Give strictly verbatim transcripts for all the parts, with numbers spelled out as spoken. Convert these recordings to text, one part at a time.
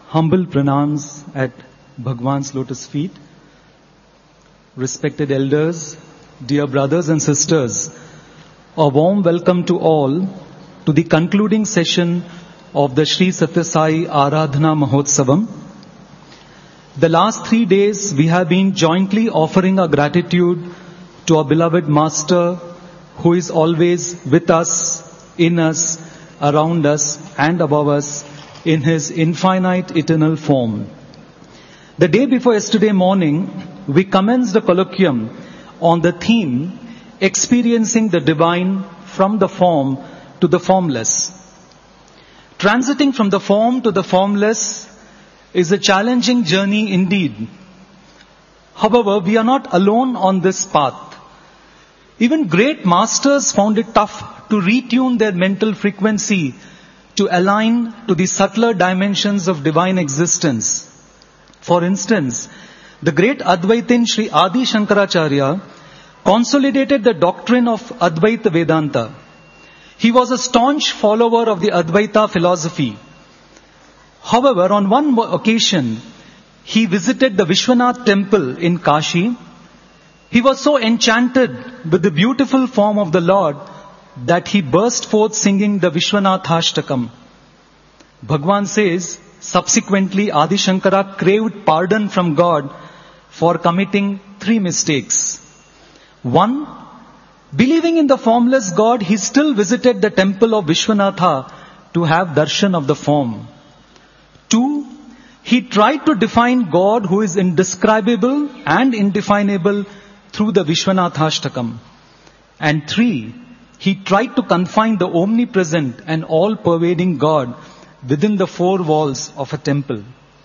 Humble pranams at Bhagwan's lotus feet. Respected elders, dear brothers and sisters, a warm welcome to all to the concluding session of the Sri Sathya Sai Aradhana Mahotsavam. The last three days we have been jointly offering our gratitude to our beloved Master who is always with us, in us, around us and above us in His infinite eternal form. The day before yesterday morning, we commenced a colloquium on the theme, experiencing the divine from the form to the formless. Transiting from the form to the formless is a challenging journey indeed. However, we are not alone on this path. Even great masters found it tough to retune their mental frequency to align to the subtler dimensions of divine existence. For instance, the great Advaitin Sri Adi Shankaracharya consolidated the doctrine of Advaita Vedanta. He was a staunch follower of the Advaita philosophy. However, on one occasion, he visited the Vishwanath temple in Kashi. He was so enchanted with the beautiful form of the Lord that he burst forth singing the Vishwanathashtakam. Bhagwan says, subsequently Adi Shankara craved pardon from God for committing three mistakes. One, believing in the formless God, he still visited the temple of Vishwanatha to have darshan of the form. Two, he tried to define God who is indescribable and indefinable through the Vishwanathashtakam. And three, he tried to confine the omnipresent and all-pervading God within the four walls of a temple.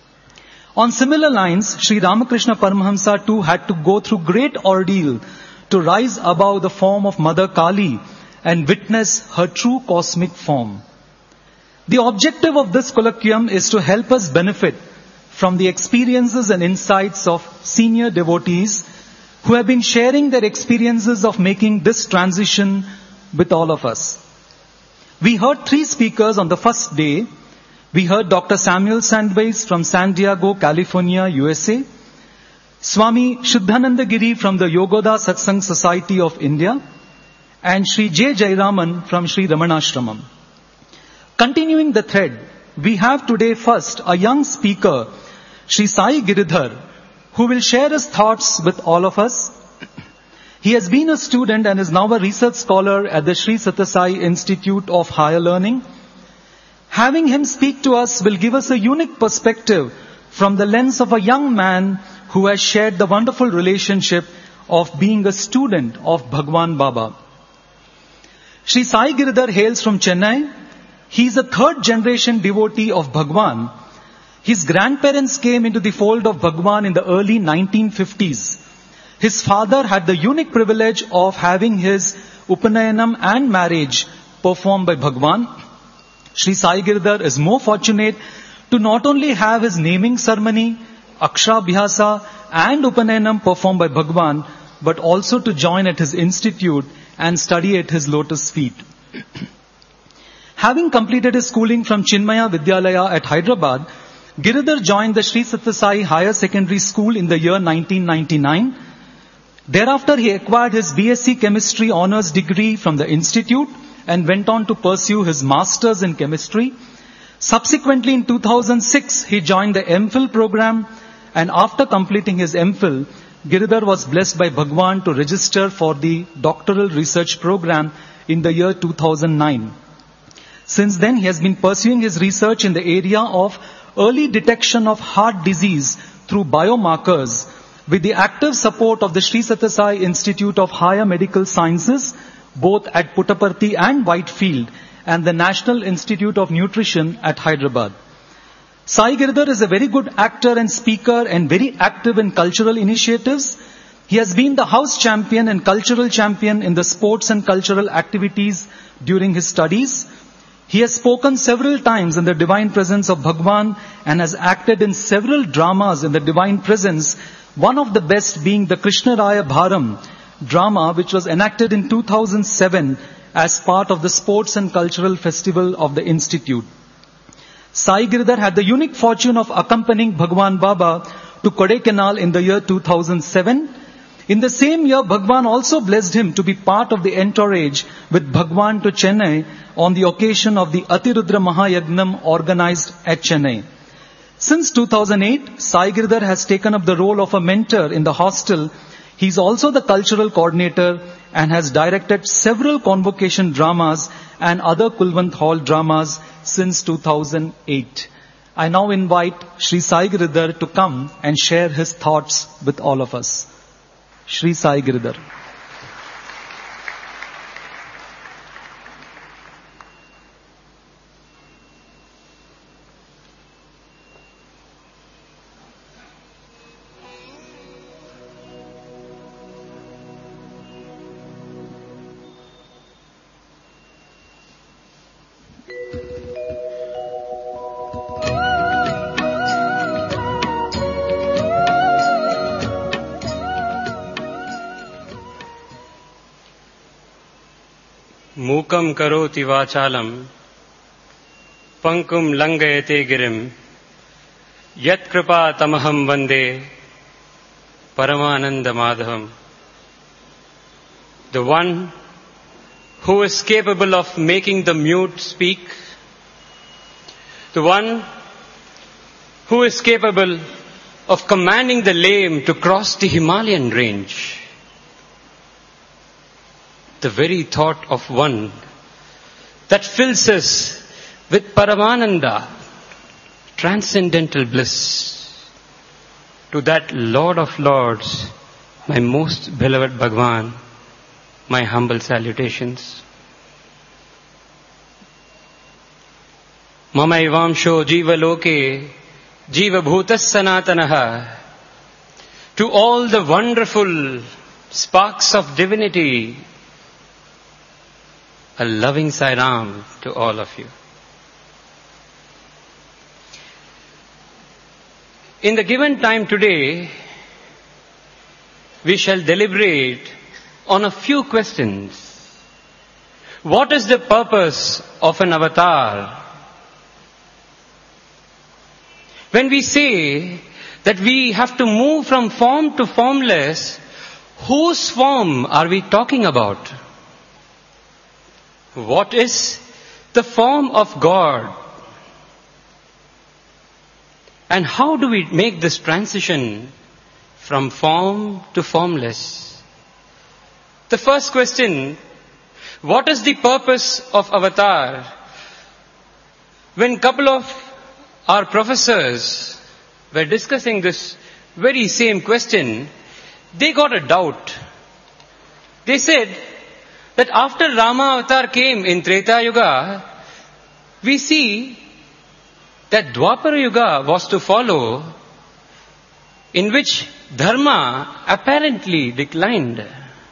On similar lines, Sri Ramakrishna Paramahamsa too had to go through great ordeal to rise above the form of Mother Kali and witness her true cosmic form. The objective of this colloquium is to help us benefit from the experiences and insights of senior devotees who have been sharing their experiences of making this transition with all of us. We heard three speakers on the first day. We heard Doctor Samuel Sandweiss from San Diego, California, U S A. Swami Shuddhananda Giri from the Yogoda Satsang Society of India. And Sri J. Jairaman from Sri Ramanashramam. Continuing the thread, we have today first a young speaker, Sri Sai Giridhar, who will share his thoughts with all of us. He has been a student and is now a research scholar at the Sri Sathya Sai Institute of Higher Learning. Having him speak to us will give us a unique perspective from the lens of a young man who has shared the wonderful relationship of being a student of Bhagwan Baba. Sri Sai Giridhar hails from Chennai. He is a third generation devotee of Bhagwan. His grandparents came into the fold of Bhagwan in the early nineteen fifties. His father had the unique privilege of having his Upanayanam and marriage performed by Bhagwan. Sri Sai Giridhar is more fortunate to not only have his naming ceremony, Akshabhyasa and Upanayanam performed by Bhagwan, but also to join at his institute and study at his lotus feet. Having completed his schooling from Chinmaya Vidyalaya at Hyderabad, Giridhar joined the Sri Sathya Sai Higher Secondary School in the year nineteen ninety-nine. Thereafter, he acquired his B S c Chemistry Honours degree from the institute and went on to pursue his Masters in Chemistry. Subsequently, in two thousand six, he joined the MPhil program, and after completing his MPhil, Giridhar was blessed by Bhagwan to register for the doctoral research program in the year two thousand nine. Since then, he has been pursuing his research in the area of early detection of heart disease through biomarkers with the active support of the Sri Sathya Sai Institute of Higher Medical Sciences, both at Puttaparthi and Whitefield, and the National Institute of Nutrition at Hyderabad. Sai Giridhar is a very good actor and speaker and very active in cultural initiatives. He has been the house champion and cultural champion in the sports and cultural activities during his studies. He has spoken several times in the divine presence of Bhagwan and has acted in several dramas in the divine presence, one of the best being the Krishna Raya Bharam drama, which was enacted in two thousand seven as part of the Sports and Cultural Festival of the Institute. Sai Giridhar had the unique fortune of accompanying Bhagwan Baba to Kodaikanal in the year two thousand seven. In the same year, Bhagwan also blessed him to be part of the entourage with Bhagwan to Chennai on the occasion of the Atirudra Mahayagnam organized at Chennai. Since two thousand eight, Sai Giridhar has taken up the role of a mentor in the hostel. He is also the cultural coordinator and has directed several convocation dramas and other Kulwant Hall dramas since two thousand eight. I now invite Shri Sai Giridhar to come and share his thoughts with all of us. Shri Sai Giridhar. मूकं करोति वाचालं पंकुं लंघयते गिरिं यत्कृपा तमहं वन्दे परमानंद माधवम. The one who is capable of making the mute speak, the one who is capable of commanding the lame to cross the Himalayan range. The very thought of one that fills us with Paramananda, transcendental bliss. To that Lord of Lords, my most beloved Bhagwan, my humble salutations. Mama Ivamsho Jiva Loke, Jiva Bhutas Sanatanaha. To all the wonderful sparks of divinity, a loving Sai Ram to all of you. In the given time today, we shall deliberate on a few questions. What is the purpose of an avatar? When we say that we have to move from form to formless, whose form are we talking about? What is the form of God? And how do we make this transition from form to formless? The first question, what is the purpose of avatar? When a couple of our professors were discussing this very same question, they got a doubt. They said that after Rama avatar came in Treta Yuga, we see that Dwapara Yuga was to follow, in which Dharma apparently declined.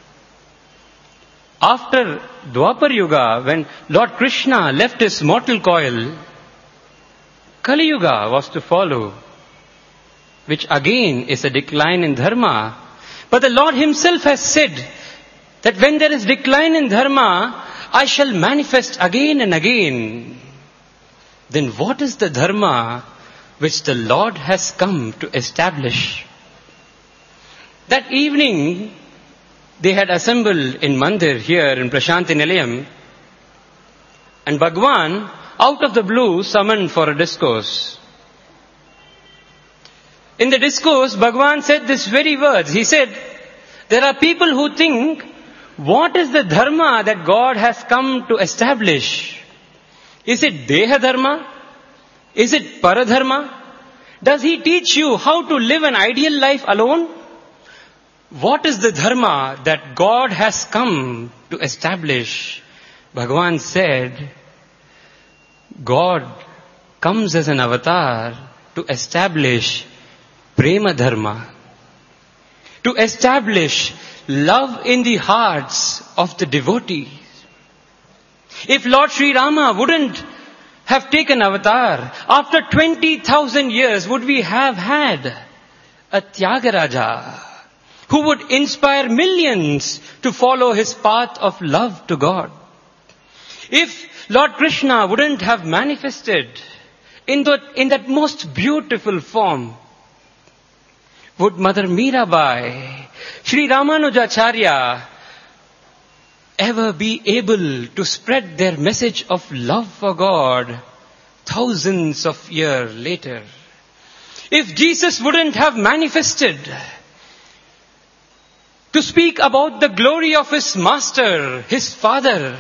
After Dwapara Yuga, when Lord Krishna left his mortal coil, Kali Yuga was to follow, which again is a decline in Dharma. But the Lord himself has said that when there is decline in Dharma, I shall manifest again and again. Then what is the Dharma which the Lord has come to establish? That evening, they had assembled in Mandir here in Prashanti Nilayam, and Bhagwan, out of the blue, summoned for a discourse. In the discourse, Bhagwan said these very words. He said, there are people who think, what is the dharma that God has come to establish? Is it Deha Dharma? Is it Paradharma? Does he teach you how to live an ideal life alone? What is the dharma that God has come to establish? Bhagwan said, God comes as an avatar to establish Prema Dharma, to establish love in the hearts of the devotees. If Lord Sri Rama wouldn't have taken avatar, after twenty thousand years would we have had a Tyagaraja who would inspire millions to follow his path of love to God? If Lord Krishna wouldn't have manifested in, the, in that most beautiful form, would Mother Mirabai, Sri Ramanujacharya, ever be able to spread their message of love for God thousands of years later? If Jesus wouldn't have manifested to speak about the glory of his master, his father,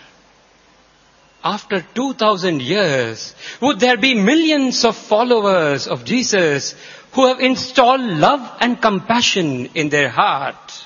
after two thousand years, would there be millions of followers of Jesus who have installed love and compassion in their heart?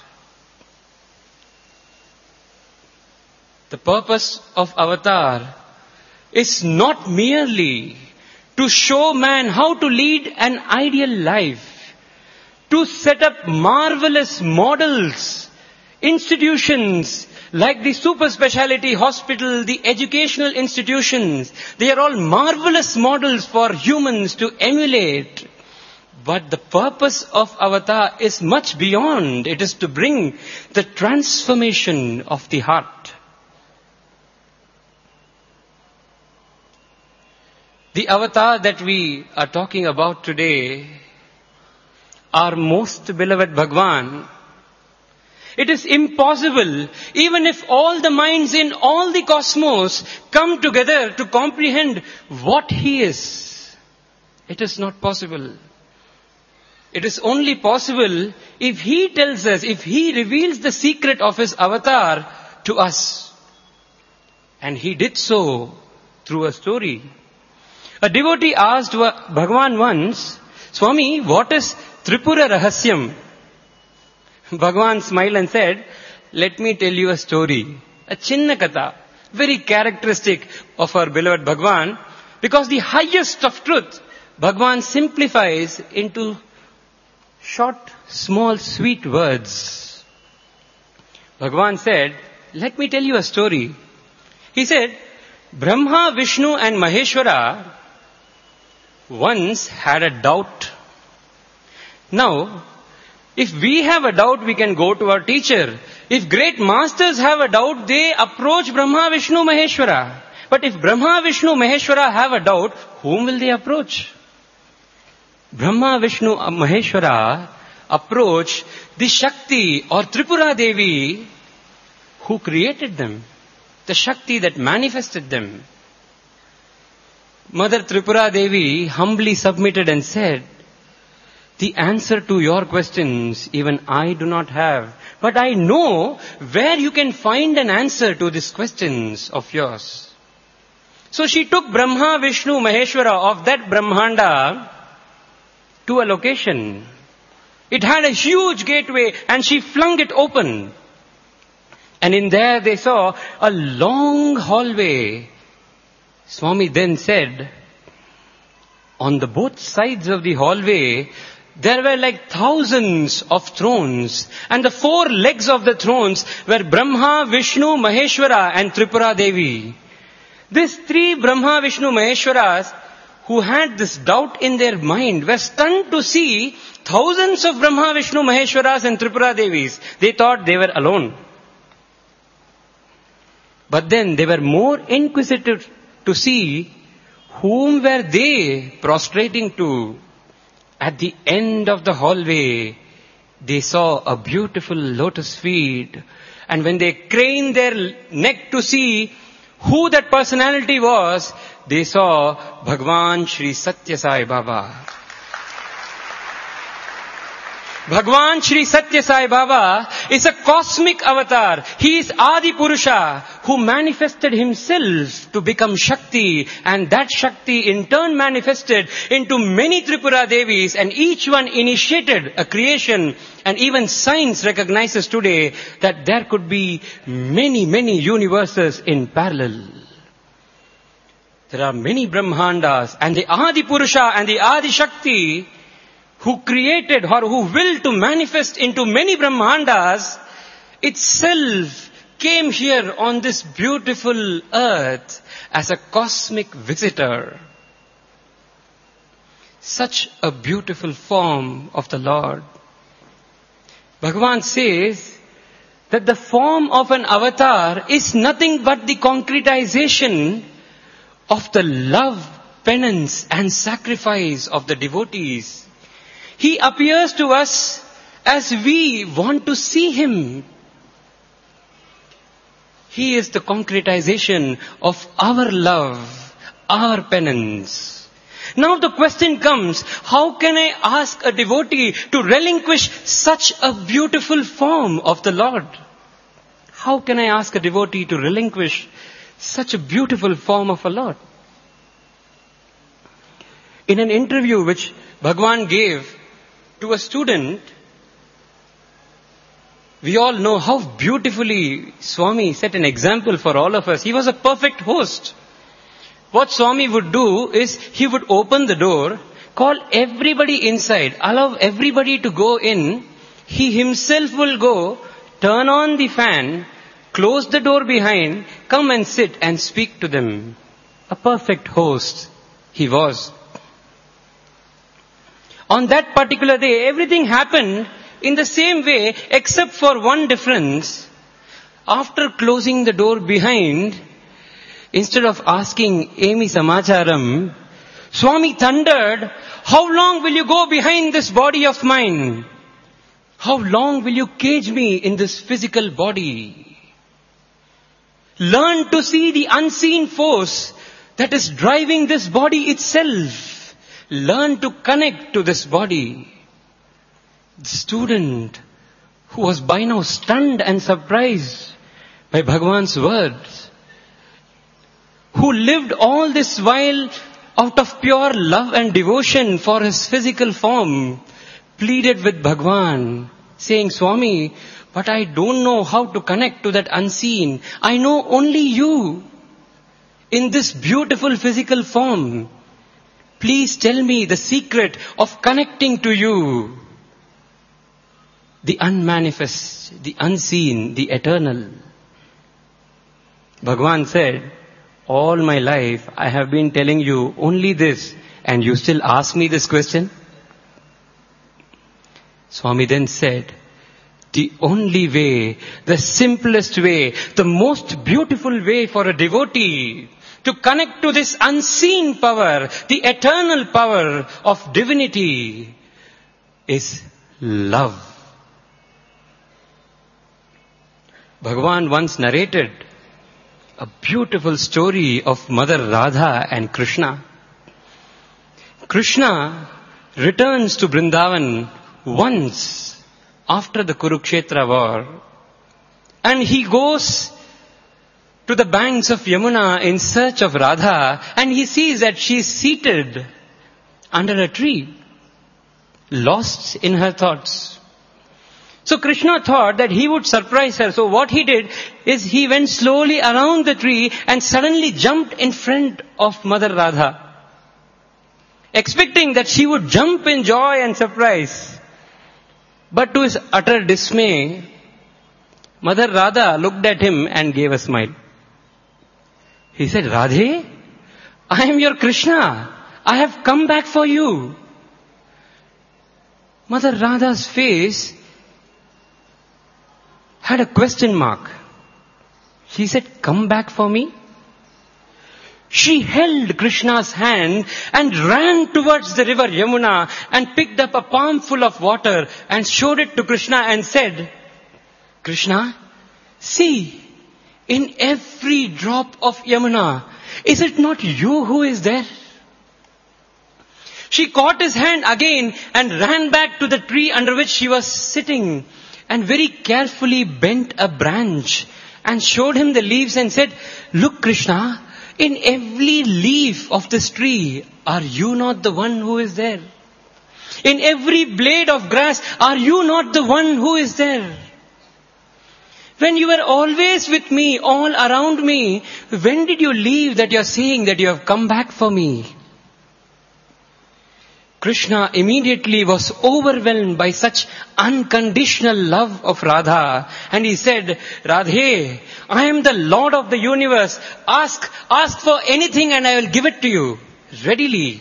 The purpose of Avatar is not merely to show man how to lead an ideal life, to set up marvelous models, institutions like the super specialty hospital, the educational institutions. They are all marvelous models for humans to emulate. But the purpose of Avatar is much beyond. It is to bring the transformation of the heart. The avatar that we are talking about today, our most beloved Bhagwan, it is impossible, even if all the minds in all the cosmos come together to comprehend what he is. It is not possible. It is only possible if he tells us, if he reveals the secret of his avatar to us. And he did so through a story. A devotee asked Bhagavan once, Swami, what is Tripura Rahasyam? Bhagavan smiled and said, let me tell you a story. A Chinna Katha, very characteristic of our beloved Bhagavan, because the highest of truth, Bhagavan simplifies into short, small, sweet words. Bhagavan said, let me tell you a story. He said, Brahma, Vishnu and Maheshwara once had a doubt. Now, if we have a doubt, we can go to our teacher. If great masters have a doubt, they approach Brahma, Vishnu, Maheshwara. But if Brahma, Vishnu, Maheshwara have a doubt, whom will they approach? Brahma, Vishnu, Maheshwara approach the Shakti or Tripura Devi who created them. The Shakti that manifested them. Mother Tripura Devi humbly submitted and said, the answer to your questions even I do not have. But I know where you can find an answer to these questions of yours. So she took Brahma, Vishnu, Maheshwara of that Brahmanda to a location. It had a huge gateway and she flung it open. And in there they saw a long hallway. Swami then said, on the both sides of the hallway, there were like thousands of thrones. And the four legs of the thrones were Brahma, Vishnu, Maheshwara and Tripura Devi. These three Brahma, Vishnu, Maheshwaras who had this doubt in their mind were stunned to see thousands of Brahma, Vishnu, Maheshwaras and Tripura Devis. They thought they were alone. But then they were more inquisitive to see whom were they prostrating to. At the end of the hallway, they saw a beautiful lotus feet. And when they craned their neck to see who that personality was, they saw Bhagwan Sri Satya Sai Baba. Bhagwan Sri Satya Sai Baba is a cosmic avatar. He is Adi Purusha who manifested himself to become Shakti, and that Shakti in turn manifested into many Tripura Devis, and each one initiated a creation. And even science recognizes today that there could be many, many universes in parallel. There are many Brahmandas, and the Adi Purusha and the Adi Shakti who created or who willed to manifest into many Brahmandas itself came here on this beautiful earth as a cosmic visitor. Such a beautiful form of the Lord. Bhagavan says that the form of an avatar is nothing but the concretization of the love penance and sacrifice of the devotees. He appears to us as we want to see him. He is the concretization of our love, our penance. Now the question comes, how can I ask a devotee to relinquish such a beautiful form of the Lord? How can I ask a devotee to relinquish such a beautiful form of a Lord? In an interview which Bhagwan gave to a student, we all know how beautifully Swami set an example for all of us. He was a perfect host. What Swami would do is, he would open the door, call everybody inside, allow everybody to go in. He himself will go, turn on the fan, close the door behind, come and sit and speak to them. A perfect host he was. On that particular day, everything happened in the same way, except for one difference. After closing the door behind, instead of asking Emi Samacharam, Swami thundered, how long will you go behind this body of mine? How long will you cage me in this physical body? Learn to see the unseen force that is driving this body itself. Learn to connect to this body. The student, who was by now stunned and surprised by Bhagwan's words, who lived all this while out of pure love and devotion for his physical form, pleaded with Bhagwan, saying, Swami, but I don't know how to connect to that unseen. I know only you in this beautiful physical form. Please tell me the secret of connecting to you. The unmanifest, the unseen, the eternal. Bhagwan said, all my life I have been telling you only this, and you still ask me this question? Swami then said, the only way, the simplest way, the most beautiful way for a devotee to connect to this unseen power, the eternal power of divinity, is love. Bhagwan once narrated a beautiful story of Mother Radha and Krishna. Krishna returns to Vrindavan once after the Kurukshetra war, and he goes to the banks of Yamuna in search of Radha, and he sees that she is seated under a tree, lost in her thoughts. So Krishna thought that he would surprise her. So what he did is he went slowly around the tree and suddenly jumped in front of Mother Radha, expecting that she would jump in joy and surprise. But to his utter dismay, Mother Radha looked at him and gave a smile. He said, Radhe, I am your Krishna. I have come back for you. Mother Radha's face had a question mark. She said, come back for me? She held Krishna's hand and ran towards the river Yamuna and picked up a palmful of water and showed it to Krishna and said, Krishna, see, in every drop of Yamuna, is it not you who is there? She caught his hand again and ran back to the tree under which she was sitting and very carefully bent a branch and showed him the leaves and said, look, Krishna, in every leaf of this tree, are you not the one who is there? In every blade of grass, are you not the one who is there? When you were always with me, all around me, when did you leave that you are saying that you have come back for me? Krishna immediately was overwhelmed by such unconditional love of Radha, and he said, Radhe, I am the Lord of the universe. Ask, ask for anything and I will give it to you, readily.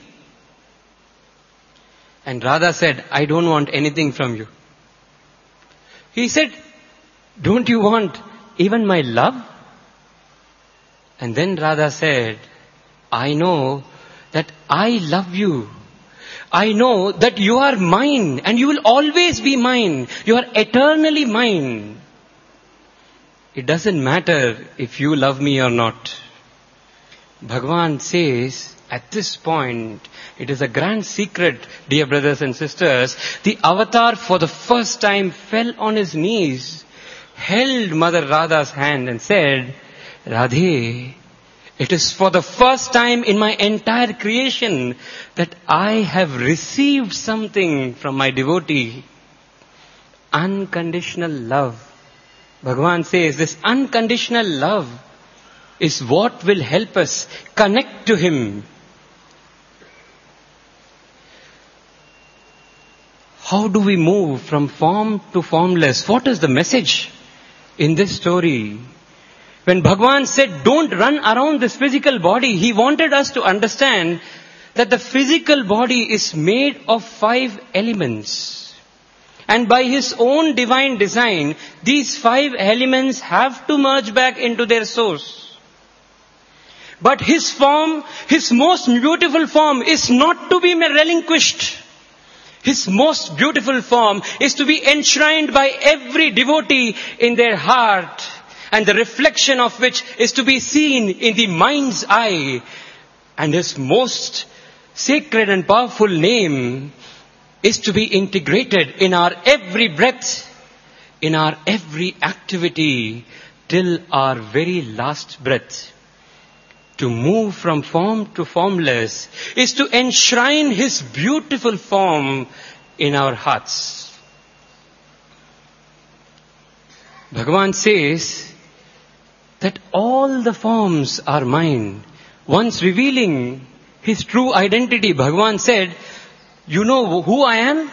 And Radha said, I don't want anything from you. He said, don't you want even my love? And then Radha said, I know that I love you. I know that you are mine and you will always be mine. You are eternally mine. It doesn't matter if you love me or not. Bhagavan says, at this point, it is a grand secret, dear brothers and sisters. The avatar for the first time fell on his knees, held Mother Radha's hand and said, Radhe, it is for the first time in my entire creation that I have received something from my devotee. Unconditional love. Bhagavan says this unconditional love is what will help us connect to Him. How do we move from form to formless? What is the message in this story? When Bhagavan said, don't run around this physical body, He wanted us to understand that the physical body is made of five elements. And by His own divine design, these five elements have to merge back into their source. But His form, His most beautiful form, is not to be relinquished. His most beautiful form is to be enshrined by every devotee in their heart, and the reflection of which is to be seen in the mind's eye. And His most sacred and powerful name is to be integrated in our every breath, in our every activity, till our very last breath. To move from form to formless is to enshrine His beautiful form in our hearts. Bhagavan says that all the forms are mine. Once revealing His true identity, Bhagavan said, you know who I am?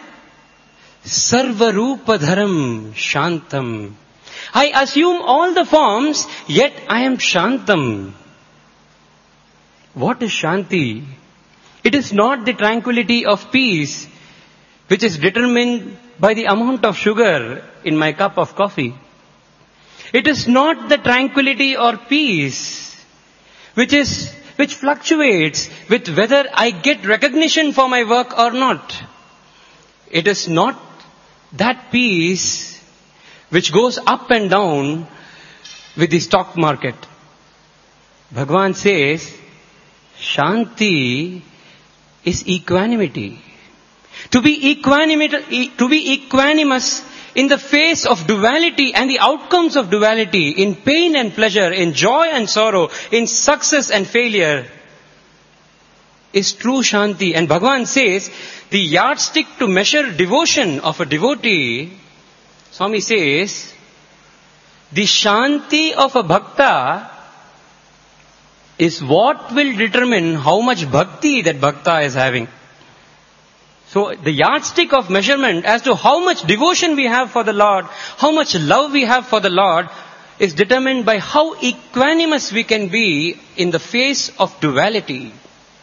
Sarvarupadharam Shantam. I assume all the forms, yet I am Shantam. What is Shanti? It is not the tranquility of peace, which is determined by the amount of sugar in my cup of coffee. It is not the tranquility or peace, which is, which fluctuates with whether I get recognition for my work or not. It is not that peace which goes up and down with the stock market. Bhagavan says, Shanti is equanimity. To be equanimous, to be equanimous in the face of duality and the outcomes of duality, in pain and pleasure, in joy and sorrow, in success and failure, is true Shanti. And Bhagavan says, the yardstick to measure devotion of a devotee, Swami says, the Shanti of a bhakta is what will determine how much bhakti that bhakta is having. So the yardstick of measurement as to how much devotion we have for the Lord, how much love we have for the Lord, is determined by how equanimous we can be in the face of duality.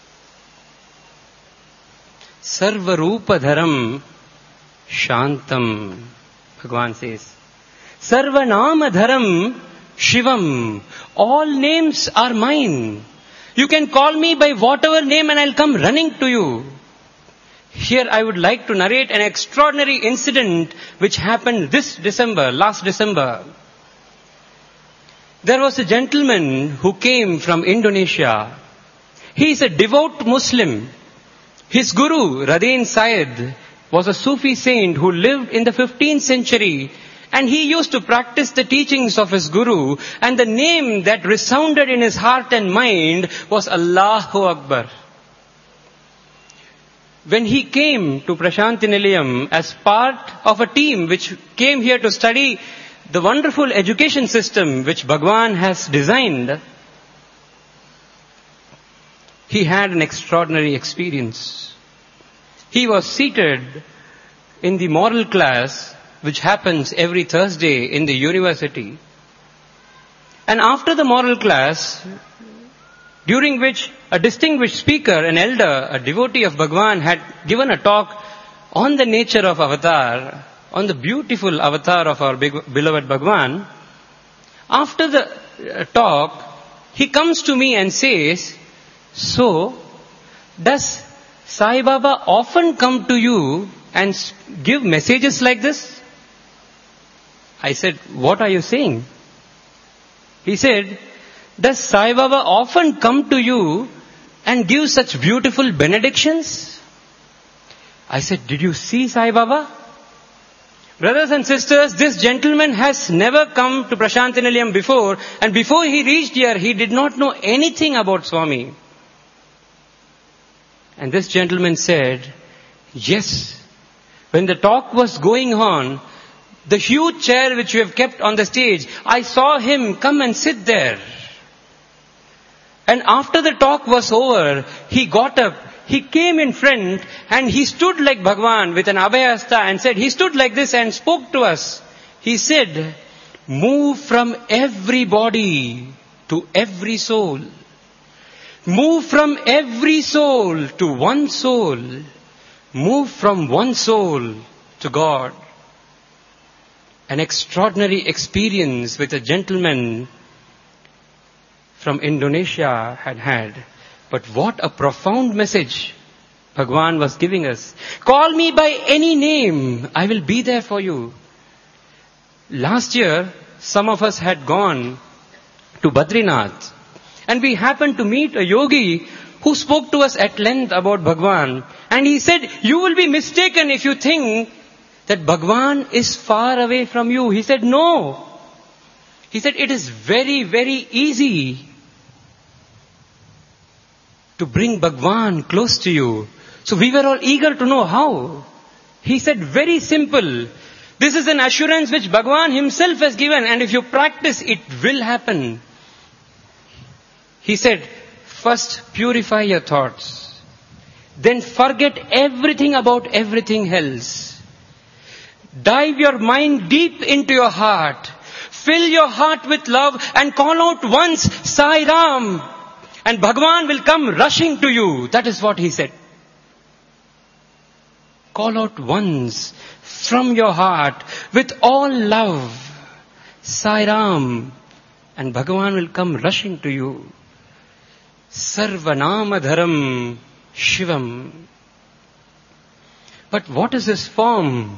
Sarvarupadharam Shantam, Bhagavan says. Sarvanamadharam Shivam. All names are mine. You can call me by whatever name and I'll come running to you. Here I would like to narrate an extraordinary incident which happened this December, last December. There was a gentleman who came from Indonesia. He is a devout Muslim. His guru, Radin Syed, was a Sufi saint who lived in the fifteenth century, and he used to practice the teachings of his guru, and the name that resounded in his heart and mind was Allahu Akbar. When he came to Prashanti Nilayam as part of a team which came here to study the wonderful education system which Bhagavan has designed, he had an extraordinary experience. He was seated in the moral class which happens every Thursday in the university. And after the moral class, during which a distinguished speaker, an elder, a devotee of Bhagavan, had given a talk on the nature of avatar, on the beautiful avatar of our big, beloved Bhagavan. After the talk, he comes to me and says, so, does Sai Baba often come to you and give messages like this? I said, what are you saying? He said, does Sai Baba often come to you and give such beautiful benedictions? I said, did you see Sai Baba? Brothers and sisters, this gentleman has never come to Prasanthi Nilayam before, and before he reached here, he did not know anything about Swami. And this gentleman said, yes, when the talk was going on, the huge chair which you have kept on the stage, I saw him come and sit there. And after the talk was over, he got up, he came in front and he stood like Bhagwan with an abhayasta and said, he stood like this and spoke to us. He said, move from every body to every soul. Move from every soul to one soul. Move from one soul to God. An extraordinary experience which a gentleman from Indonesia had had. But what a profound message Bhagwan was giving us. Call me by any name, I will be there for you. Last year, some of us had gone to Badrinath, and we happened to meet a yogi who spoke to us at length about Bhagwan. And he said, you will be mistaken if you think that Bhagwan is far away from you. He said, no. He said, it is very, very easy to bring Bhagwan close to you. So we were all eager to know how. He said, very simple. This is an assurance which Bhagwan himself has given, and if you practice, it will happen. He said, first purify your thoughts. Then forget everything about everything else. Dive your mind deep into your heart. Fill your heart with love and call out once, Sai Ram. And Bhagwan will come rushing to you. That is what he said. Call out once from your heart with all love, Sai Ram. And Bhagwan will come rushing to you. Sarvanamadharam Shivam. But what is his form?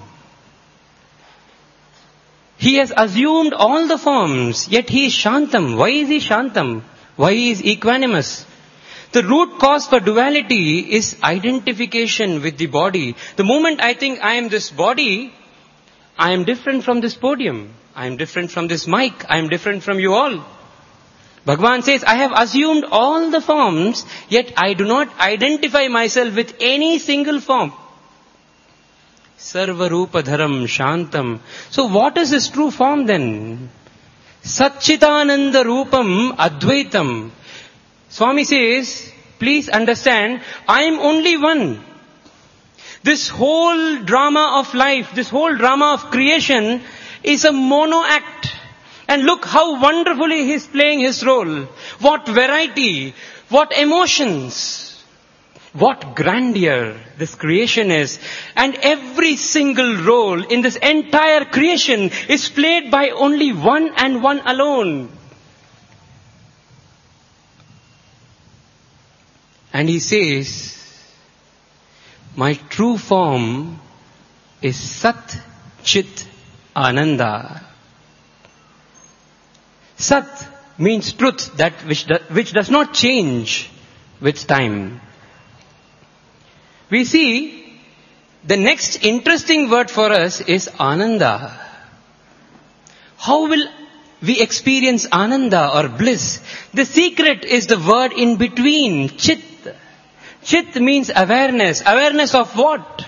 He has assumed all the forms, yet he is Shantam. Why is he Shantam? Why he is equanimous? The root cause for duality is identification with the body. The moment I think I am this body, I am different from this podium. I am different from this mic. I am different from you all. Bhagwan says, I have assumed all the forms, yet I do not identify myself with any single form. Sarvarupadharam Shantam. So what is his true form then? Satchitananda Rupam Advaitam. Swami says, please understand, I am only one. This whole drama of life, this whole drama of creation is a mono act. And look how wonderfully he is playing his role. What variety, what emotions. What grandeur this creation is. And every single role in this entire creation is played by only one and one alone. And he says, my true form is Sat Chit Ananda. Sat means truth, that which, do, which does not change with time. We see the next interesting word for us is Ananda. How will we experience Ananda or bliss? The secret is the word in between, Chit. Chit means awareness. Awareness of what?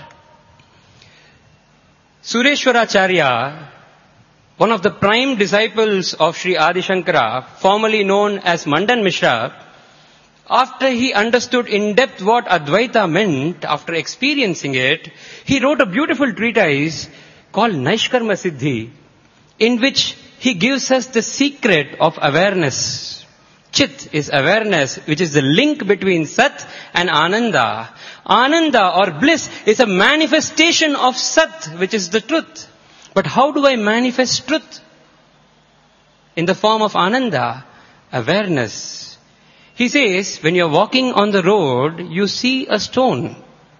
Sureshwaracharya, one of the prime disciples of Sri Adi Shankara, formerly known as Mandan Mishra, after he understood in depth what Advaita meant, after experiencing it, he wrote a beautiful treatise called Naishkarma Siddhi, in which he gives us the secret of awareness. Chit is awareness, which is the link between Sat and Ananda. Ananda or bliss is a manifestation of Sat, which is the truth. But how do I manifest truth? In the form of Ananda, awareness. He says, when you're walking on the road, you see a stone.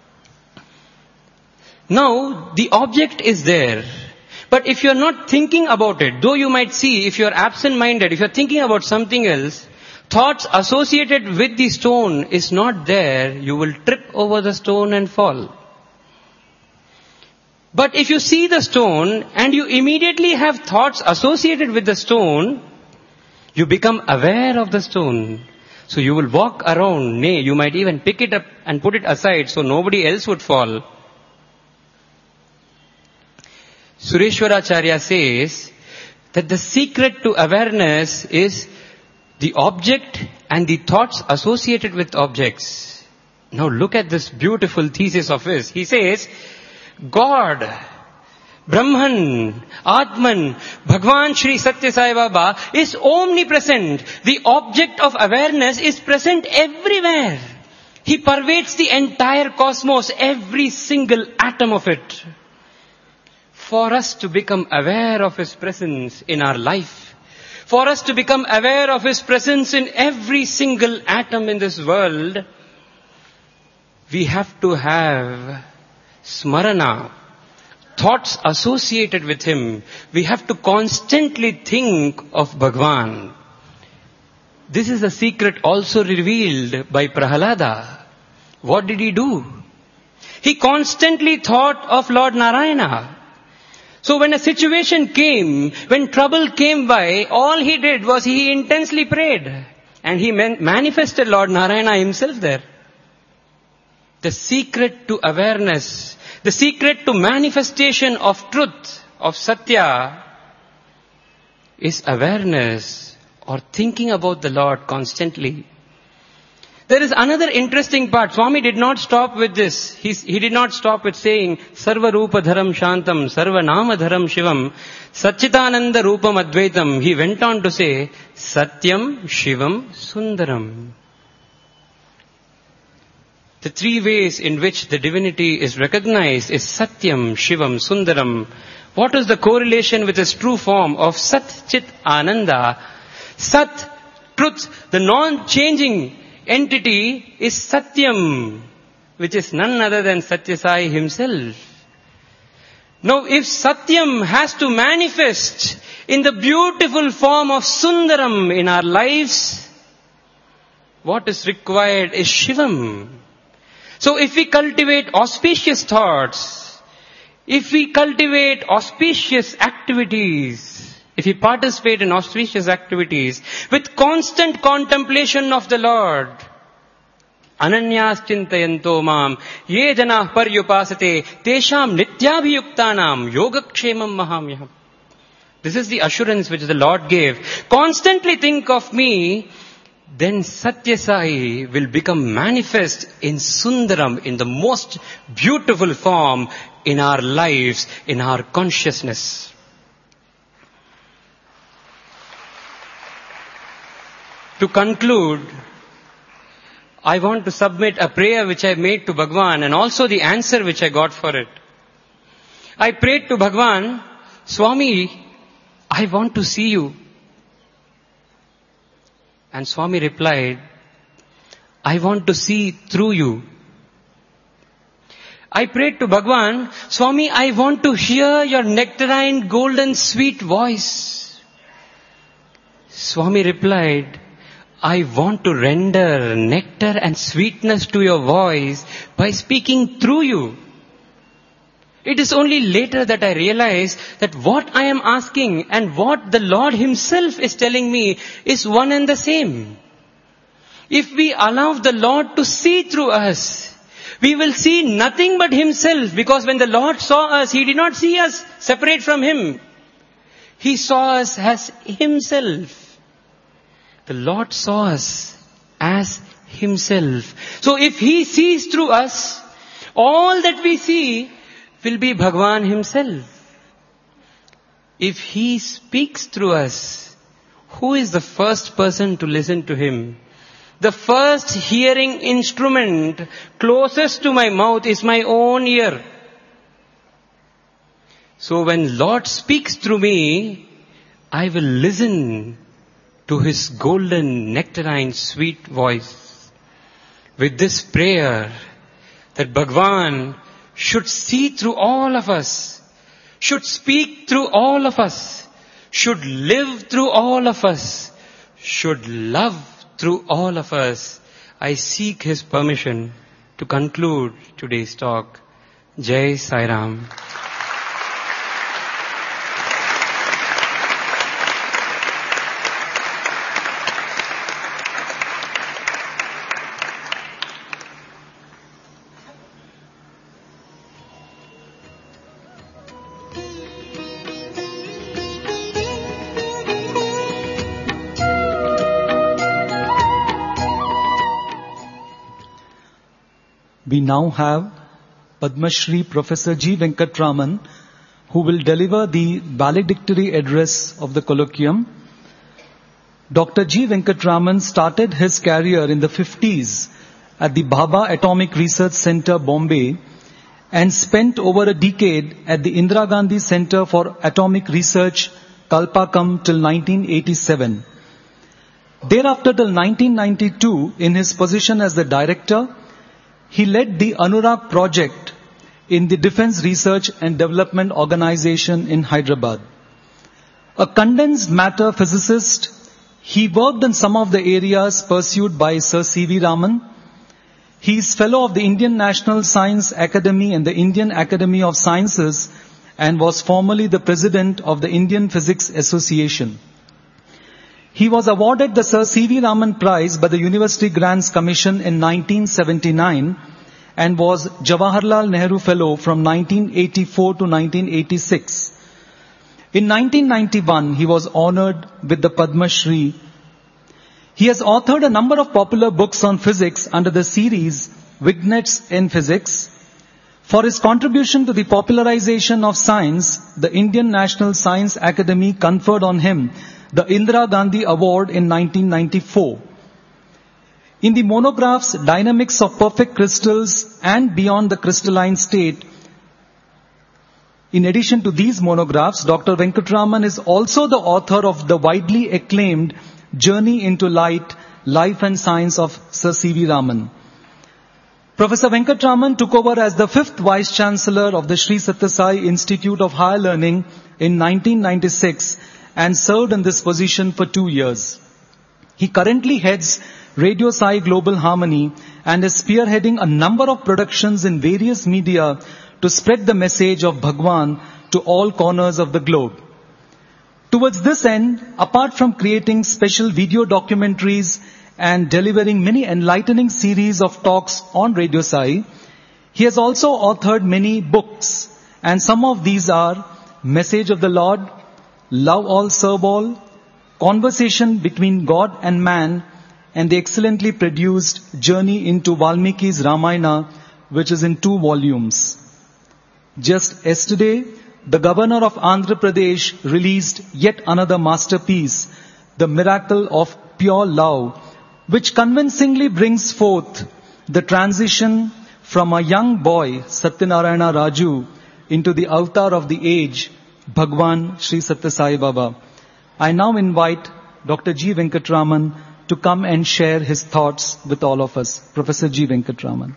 Now, the object is there. But if you're not thinking about it, though you might see, if you're absent-minded, if you're thinking about something else, thoughts associated with the stone is not there, you will trip over the stone and fall. But if you see the stone and you immediately have thoughts associated with the stone, you become aware of the stone. So you will walk around, nay, you might even pick it up and put it aside so nobody else would fall. Sureshwaracharya says that the secret to awareness is the object and the thoughts associated with objects. Now look at this beautiful thesis of his. He says, God, Brahman, Atman, Bhagwan Shri Satya Sai Baba is omnipresent. The object of awareness is present everywhere. He pervades the entire cosmos, every single atom of it. For us to become aware of His presence in our life, for us to become aware of His presence in every single atom in this world, we have to have smarana, thoughts associated with Him. We have to constantly think of Bhagwan. This is a secret also revealed by Prahalada. What did he do? He constantly thought of Lord Narayana. So when a situation came, when trouble came by, all he did was he intensely prayed. And he man- manifested Lord Narayana himself there. The secret to awareness, the secret to manifestation of truth, of Satya, is awareness or thinking about the Lord constantly. There is another interesting part. Swami did not stop with this. He, he did not stop with saying, Sarva Rupa Dharam Shantam, Sarva Nama Dharam Shivam, Satchitananda Rupam Advaitam. He went on to say, Satyam Shivam Sundaram. The three ways in which the divinity is recognized is Satyam, Shivam, Sundaram. What is the correlation with its true form of Sat Chit Ananda? Sat, truth, the non-changing entity is Satyam, which is none other than Satya Sai himself. Now, if Satyam has to manifest in the beautiful form of Sundaram in our lives, what is required is Shivam. So if we cultivate auspicious thoughts, if we cultivate auspicious activities, if we participate in auspicious activities with constant contemplation of the Lord, Ananyas Chintayanto Mam, Ye Janah Paryupasate, Tesham Nityabhiyuktanam, Yogakshemam Mahamyaham. This is the assurance which the Lord gave. Constantly think of me, then Satya Sai will become manifest in Sundaram, in the most beautiful form in our lives, in our consciousness. To conclude, I want to submit a prayer which I made to Bhagwan and also the answer which I got for it. I prayed to Bhagwan, Swami, I want to see you. And Swami replied, I want to see through you. I prayed to Bhagwan, Swami, I want to hear your nectarine, golden, sweet voice. Swami replied, I want to render nectar and sweetness to your voice by speaking through you. It is only later that I realized that what I am asking and what the Lord Himself is telling me is one and the same. If we allow the Lord to see through us, we will see nothing but Himself, because when the Lord saw us, He did not see us separate from Him. He saw us as Himself. The Lord saw us as Himself. So if He sees through us, all that we see will be Bhagwan Himself. If He speaks through us, who is the first person to listen to Him? The first hearing instrument closest to my mouth is my own ear. So when Lord speaks through me, I will listen to his golden nectarine sweet voice, with this prayer that Bhagwan should see through all of us, should speak through all of us, should live through all of us, should love through all of us, I seek his permission to conclude today's talk. Jai Sai Ram. We now have Padma Shri Professor G. Venkatraman, who will deliver the valedictory address of the colloquium. Doctor G. Venkatraman started his career in the fifties at the Bhabha Atomic Research Center, Bombay, and spent over a decade at the Indira Gandhi Center for Atomic Research, Kalpakkam, till nineteen eighty-seven. Thereafter, till nineteen ninety-two, in his position as the director, he led the Anurag project in the Defense Research and Development Organization in Hyderabad. A condensed matter physicist, he worked in some of the areas pursued by Sir C V Raman. He is fellow of the Indian National Science Academy and the Indian Academy of Sciences and was formerly the president of the Indian Physics Association. He was awarded the Sir C V Raman Prize by the University Grants Commission in nineteen seventy-nine and was Jawaharlal Nehru Fellow from nineteen eighty-four to nineteen eighty-six. In nineteen ninety-one, he was honored with the Padma Shri. He has authored a number of popular books on physics under the series Vignettes in Physics. For his contribution to the popularization of science, the Indian National Science Academy conferred on him the Indira Gandhi Award in nineteen ninety-four. In the monographs Dynamics of Perfect Crystals and Beyond the Crystalline State, in addition to these monographs, Doctor Venkatraman is also the author of the widely acclaimed Journey into Light, Life and Science of Sir C V Raman. Professor Venkatraman took over as the fifth Vice Chancellor of the Sri Sathya Sai Institute of Higher Learning in nineteen ninety-six and served in this position for two years. He currently heads Radio Sai Global Harmony and is spearheading a number of productions in various media to spread the message of Bhagwan to all corners of the globe. Towards this end, apart from creating special video documentaries and delivering many enlightening series of talks on Radio Sai, he has also authored many books, and some of these are Message of the Lord, Love All, Serve All, Conversation Between God and Man, and the excellently produced Journey into Valmiki's Ramayana, which is in two volumes. Just yesterday, the governor of Andhra Pradesh released yet another masterpiece, The Miracle of Pure Love, which convincingly brings forth the transition from a young boy, Satyanarayana Raju, into the avatar of the age, Bhagwan Sri Sathya Sai Baba. I now invite Doctor G. Venkatraman to come and share his thoughts with all of us. Professor G. Venkatraman.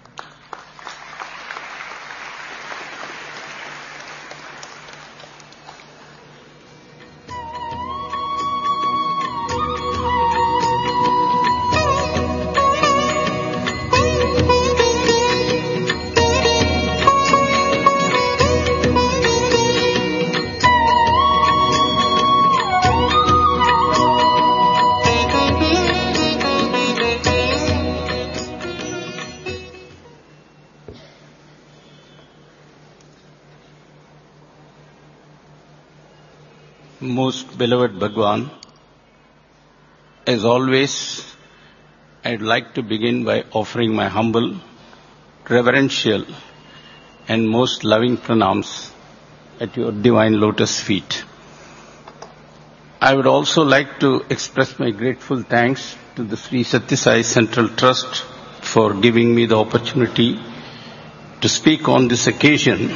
Most beloved Bhagwan, as always, I'd like to begin by offering my humble, reverential, and most loving pranams at your divine lotus feet. I would also like to express my grateful thanks to the Sri Sathya Sai Central Trust for giving me the opportunity to speak on this occasion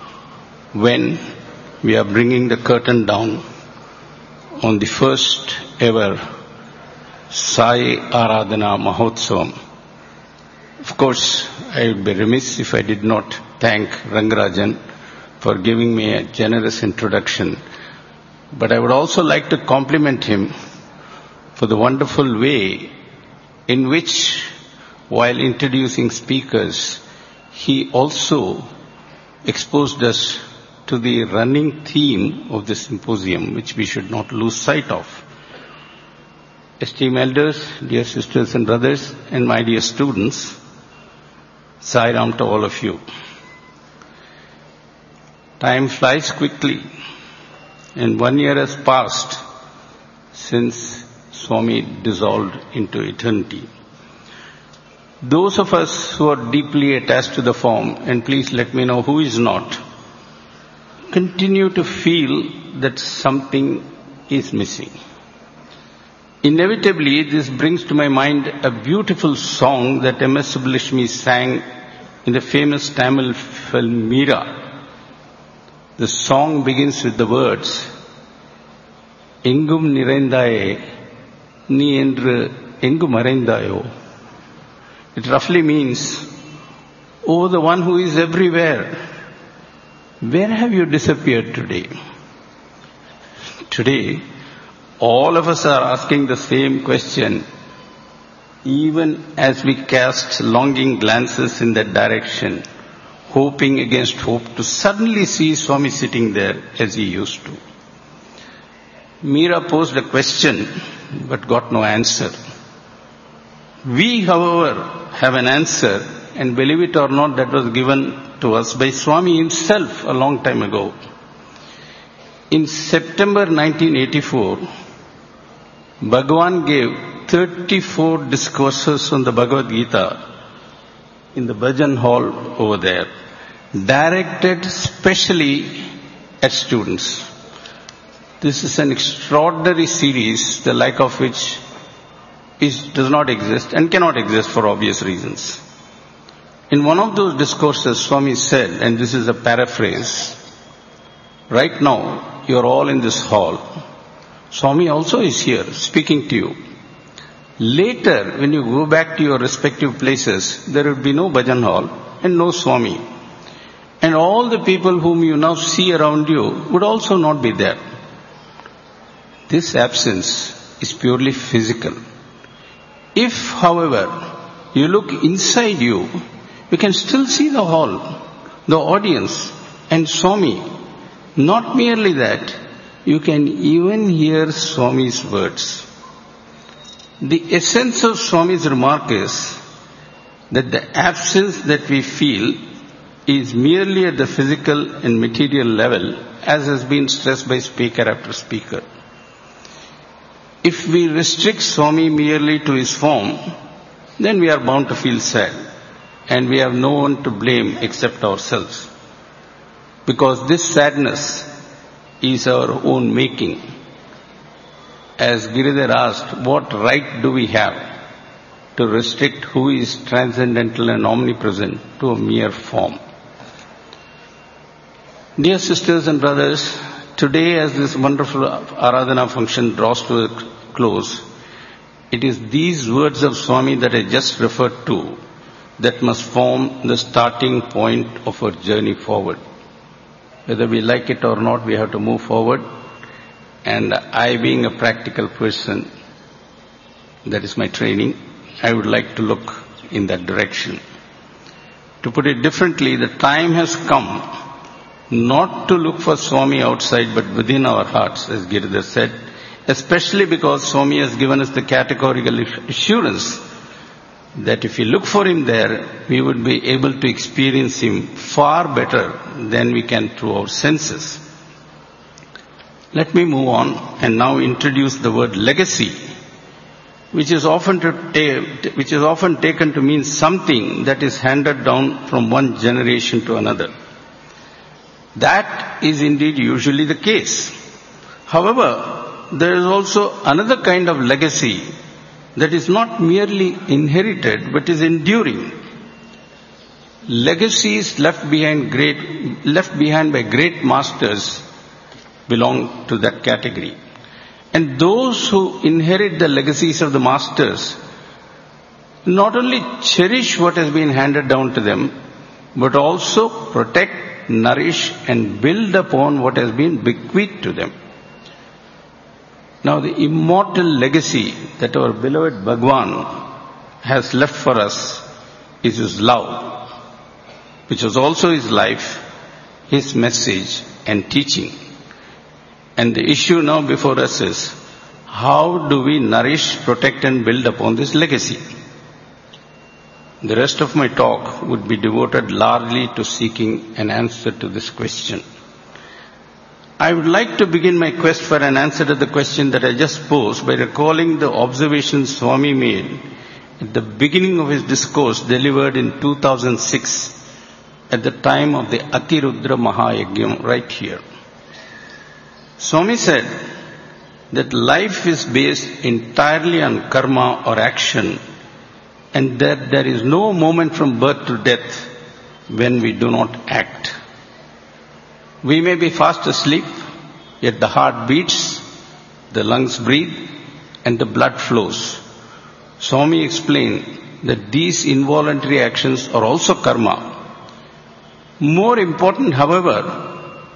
when we are bringing the curtain down on the first ever Sai Aradhana Mahotsavam. Of course, I would be remiss if I did not thank Rangarajan for giving me a generous introduction. But I would also like to compliment him for the wonderful way in which, while introducing speakers, he also exposed us to the running theme of the symposium, which we should not lose sight of. Esteemed elders, dear sisters and brothers, and my dear students, Sai Ram to all of you. Time flies quickly, and one year has passed since Swami dissolved into eternity. Those of us who are deeply attached to the form, and please let me know who is not, continue to feel that something is missing. Inevitably, this brings to my mind a beautiful song that M S Subbulakshmi sang in the famous Tamil film Meera. The song begins with the words, Engum niraindaye, ni endru engu maraindayo. It roughly means, oh, the one who is everywhere, where have you disappeared today? Today, all of us are asking the same question, even as we cast longing glances in that direction, hoping against hope to suddenly see Swami sitting there as he used to. Meera posed a question but got no answer. We, however, have an answer, and believe it or not, that was given to us by Swami himself a long time ago. In September nineteen eighty-four, Bhagavan gave thirty-four discourses on the Bhagavad Gita in the Bhajan hall over there, directed specially at students. This is an extraordinary series, the like of which is, does not exist and cannot exist for obvious reasons. In one of those discourses, Swami said, and this is a paraphrase, right now you are all in this hall. Swami also is here speaking to you. Later, when you go back to your respective places, there will be no bhajan hall and no Swami. And all the people whom you now see around you would also not be there. This absence is purely physical. If, however, you look inside you, you can still see the hall, the audience, and Swami. Not merely that, you can even hear Swami's words. The essence of Swami's remark is that the absence that we feel is merely at the physical and material level, as has been stressed by speaker after speaker. If we restrict Swami merely to his form, then we are bound to feel sad, and we have no one to blame except ourselves. Because this sadness is our own making. As Giridhar asked, what right do we have to restrict who is transcendental and omnipresent to a mere form? Dear sisters and brothers, today as this wonderful Aradhana function draws to a close, it is these words of Swami that I just referred to that must form the starting point of our journey forward. Whether we like it or not, we have to move forward. And I, being a practical person, that is my training, I would like to look in that direction. To put it differently, the time has come not to look for Swami outside but within our hearts, as Giridhar said, especially because Swami has given us the categorical assurance that if we look for him there, we would be able to experience him far better than we can through our senses. Let me move on and now introduce the word legacy, which is often to ta- which is often taken to mean something that is handed down from one generation to another. That is indeed usually the case. However, there is also another kind of legacy that is not merely inherited but is enduring. Legacies left behind great, left behind by great masters belong to that category. And those who inherit the legacies of the masters not only cherish what has been handed down to them, but also protect, nourish, and build upon what has been bequeathed to them. Now, the immortal legacy that our beloved Bhagwan has left for us is his love, which was also his life, his message, and teaching. And the issue now before us is, how do we nourish, protect, and build upon this legacy? The rest of my talk would be devoted largely to seeking an answer to this question. I would like to begin my quest for an answer to the question that I just posed by recalling the observations Swami made at the beginning of his discourse delivered in two thousand six at the time of the Atirudra Mahayagam right here. Swami said that life is based entirely on karma or action, and that there is no moment from birth to death when we do not act. We may be fast asleep, yet the heart beats, the lungs breathe, and the blood flows. Swami explained that these involuntary actions are also karma. More important, however,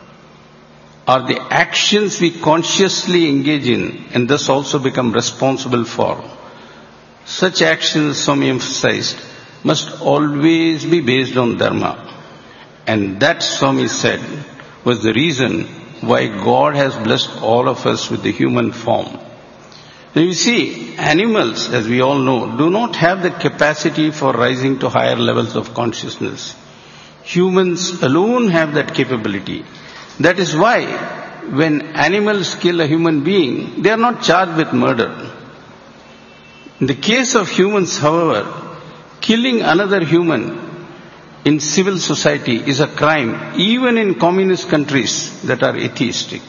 are the actions we consciously engage in and thus also become responsible for. Such actions, Swami emphasized, must always be based on dharma. And that, Swami said, was the reason why God has blessed all of us with the human form. Now you see, animals, as we all know, do not have the capacity for rising to higher levels of consciousness. Humans alone have that capability. That is why when animals kill a human being, they are not charged with murder. In the case of humans, however, killing another human in civil society is a crime, even in communist countries that are atheistic.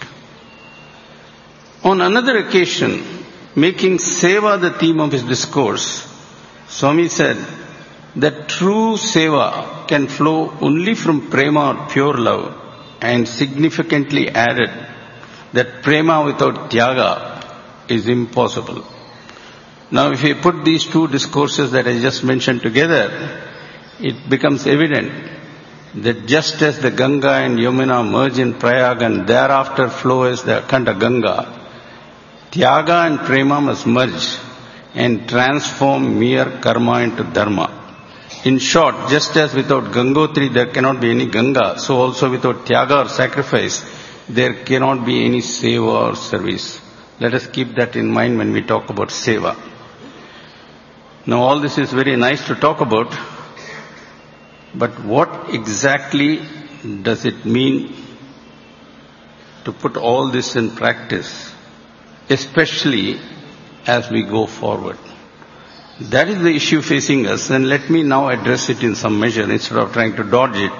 On another occasion, making seva the theme of his discourse, Swami said that true seva can flow only from prema or pure love, and significantly added that prema without tyaga is impossible. Now, if we put these two discourses that I just mentioned together, it becomes evident that just as the Ganga and Yamuna merge in Prayag and thereafter flow as the Akhanda Ganga, Tyaga and Prema must merge and transform mere karma into dharma. In short, just as without Gangotri there cannot be any Ganga, so also without Tyaga or sacrifice there cannot be any seva or service. Let us keep that in mind when we talk about seva. Now all this is very nice to talk about, but what exactly does it mean to put all this in practice, especially as we go forward? That is the issue facing us, and let me now address it in some measure instead of trying to dodge it.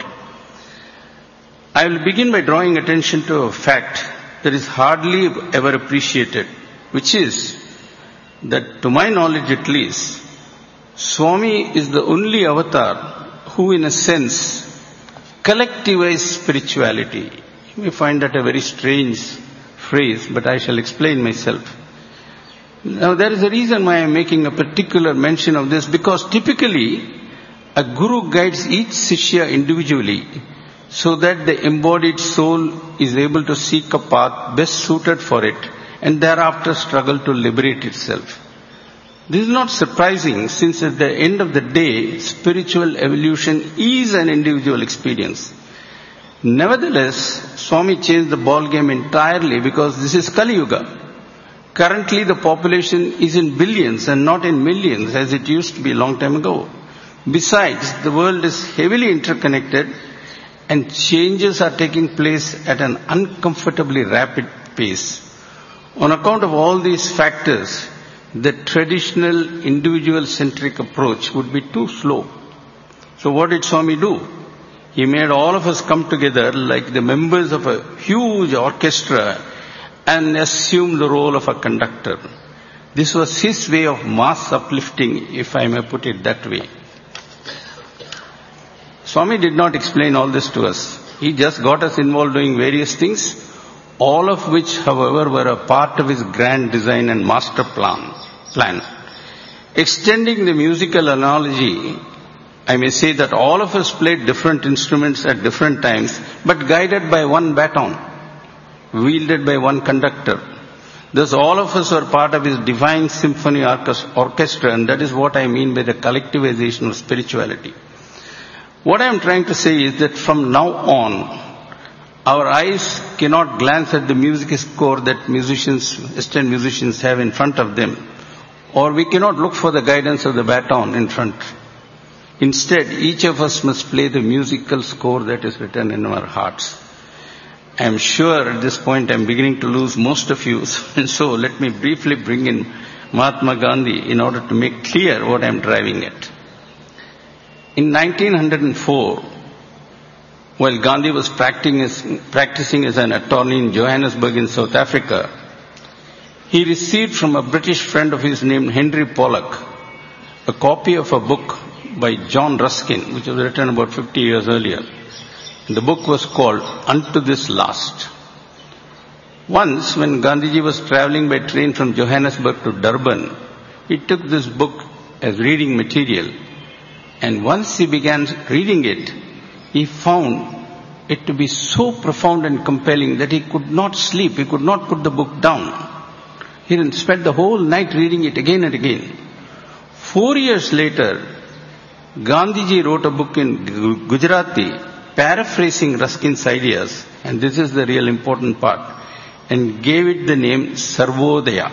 I will begin by drawing attention to a fact that is hardly ever appreciated, which is that, to my knowledge at least, Swami is the only avatar who, in a sense, collectivized spirituality. You may find that a very strange phrase, but I shall explain myself. Now, there is a reason why I am making a particular mention of this, because typically a guru guides each Shishya individually so that the embodied soul is able to seek a path best suited for it and thereafter struggle to liberate itself. This is not surprising, since at the end of the day, spiritual evolution is an individual experience. Nevertheless, Swami changed the ball game entirely because this is Kali Yuga. Currently, the population is in billions and not in millions as it used to be a long time ago. Besides, the world is heavily interconnected and changes are taking place at an uncomfortably rapid pace. On account of all these factors, the traditional individual-centric approach would be too slow. So what did Swami do? He made all of us come together like the members of a huge orchestra and assume the role of a conductor. This was his way of mass uplifting, if I may put it that way. Swami did not explain all this to us. He just got us involved doing various things, all of which, however, were a part of his grand design and master plan. plan. Extending the musical analogy, I may say that all of us played different instruments at different times, but guided by one baton, wielded by one conductor. Thus all of us are part of his divine symphony orchestra, and that is what I mean by the collectivization of spirituality. What I am trying to say is that from now on, our eyes cannot glance at the music score that musicians, Western musicians have in front of them, or we cannot look for the guidance of the baton in front. Instead, each of us must play the musical score that is written in our hearts. I am sure at this point I am beginning to lose most of you, and so let me briefly bring in Mahatma Gandhi in order to make clear what I am driving at. In nineteen oh four, while Gandhi was practicing as, practicing as an attorney in Johannesburg in South Africa, he received from a British friend of his named Henry Pollock a copy of a book by John Ruskin, which was written about fifty years earlier. The book was called Unto This Last. Once, when Gandhiji was traveling by train from Johannesburg to Durban, he took this book as reading material. And once he began reading it, he found it to be so profound and compelling that he could not sleep. He could not put the book down. He spent the whole night reading it again and again. Four years later, Gandhiji wrote a book in Gujarati, paraphrasing Ruskin's ideas, and this is the real important part, and gave it the name Sarvodaya.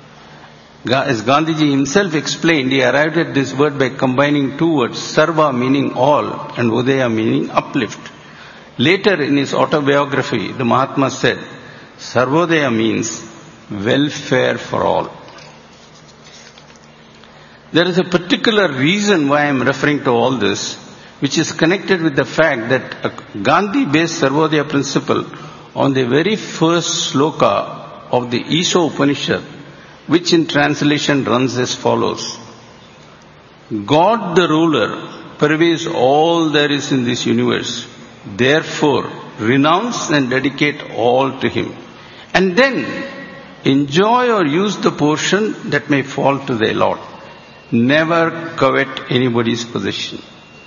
As Gandhiji himself explained, he arrived at this word by combining two words, Sarva meaning all and Udaya meaning uplift. Later in his autobiography, the Mahatma said, Sarvodaya means welfare for all. There is a particular reason why I am referring to all this, which is connected with the fact that a Gandhi-based Sarvodaya principle on the very first sloka of the Isha Upanishad, which in translation runs as follows. God the ruler pervades all there is in this universe. Therefore, renounce and dedicate all to him. And then, enjoy or use the portion that may fall to thy lot. Never covet anybody's possession.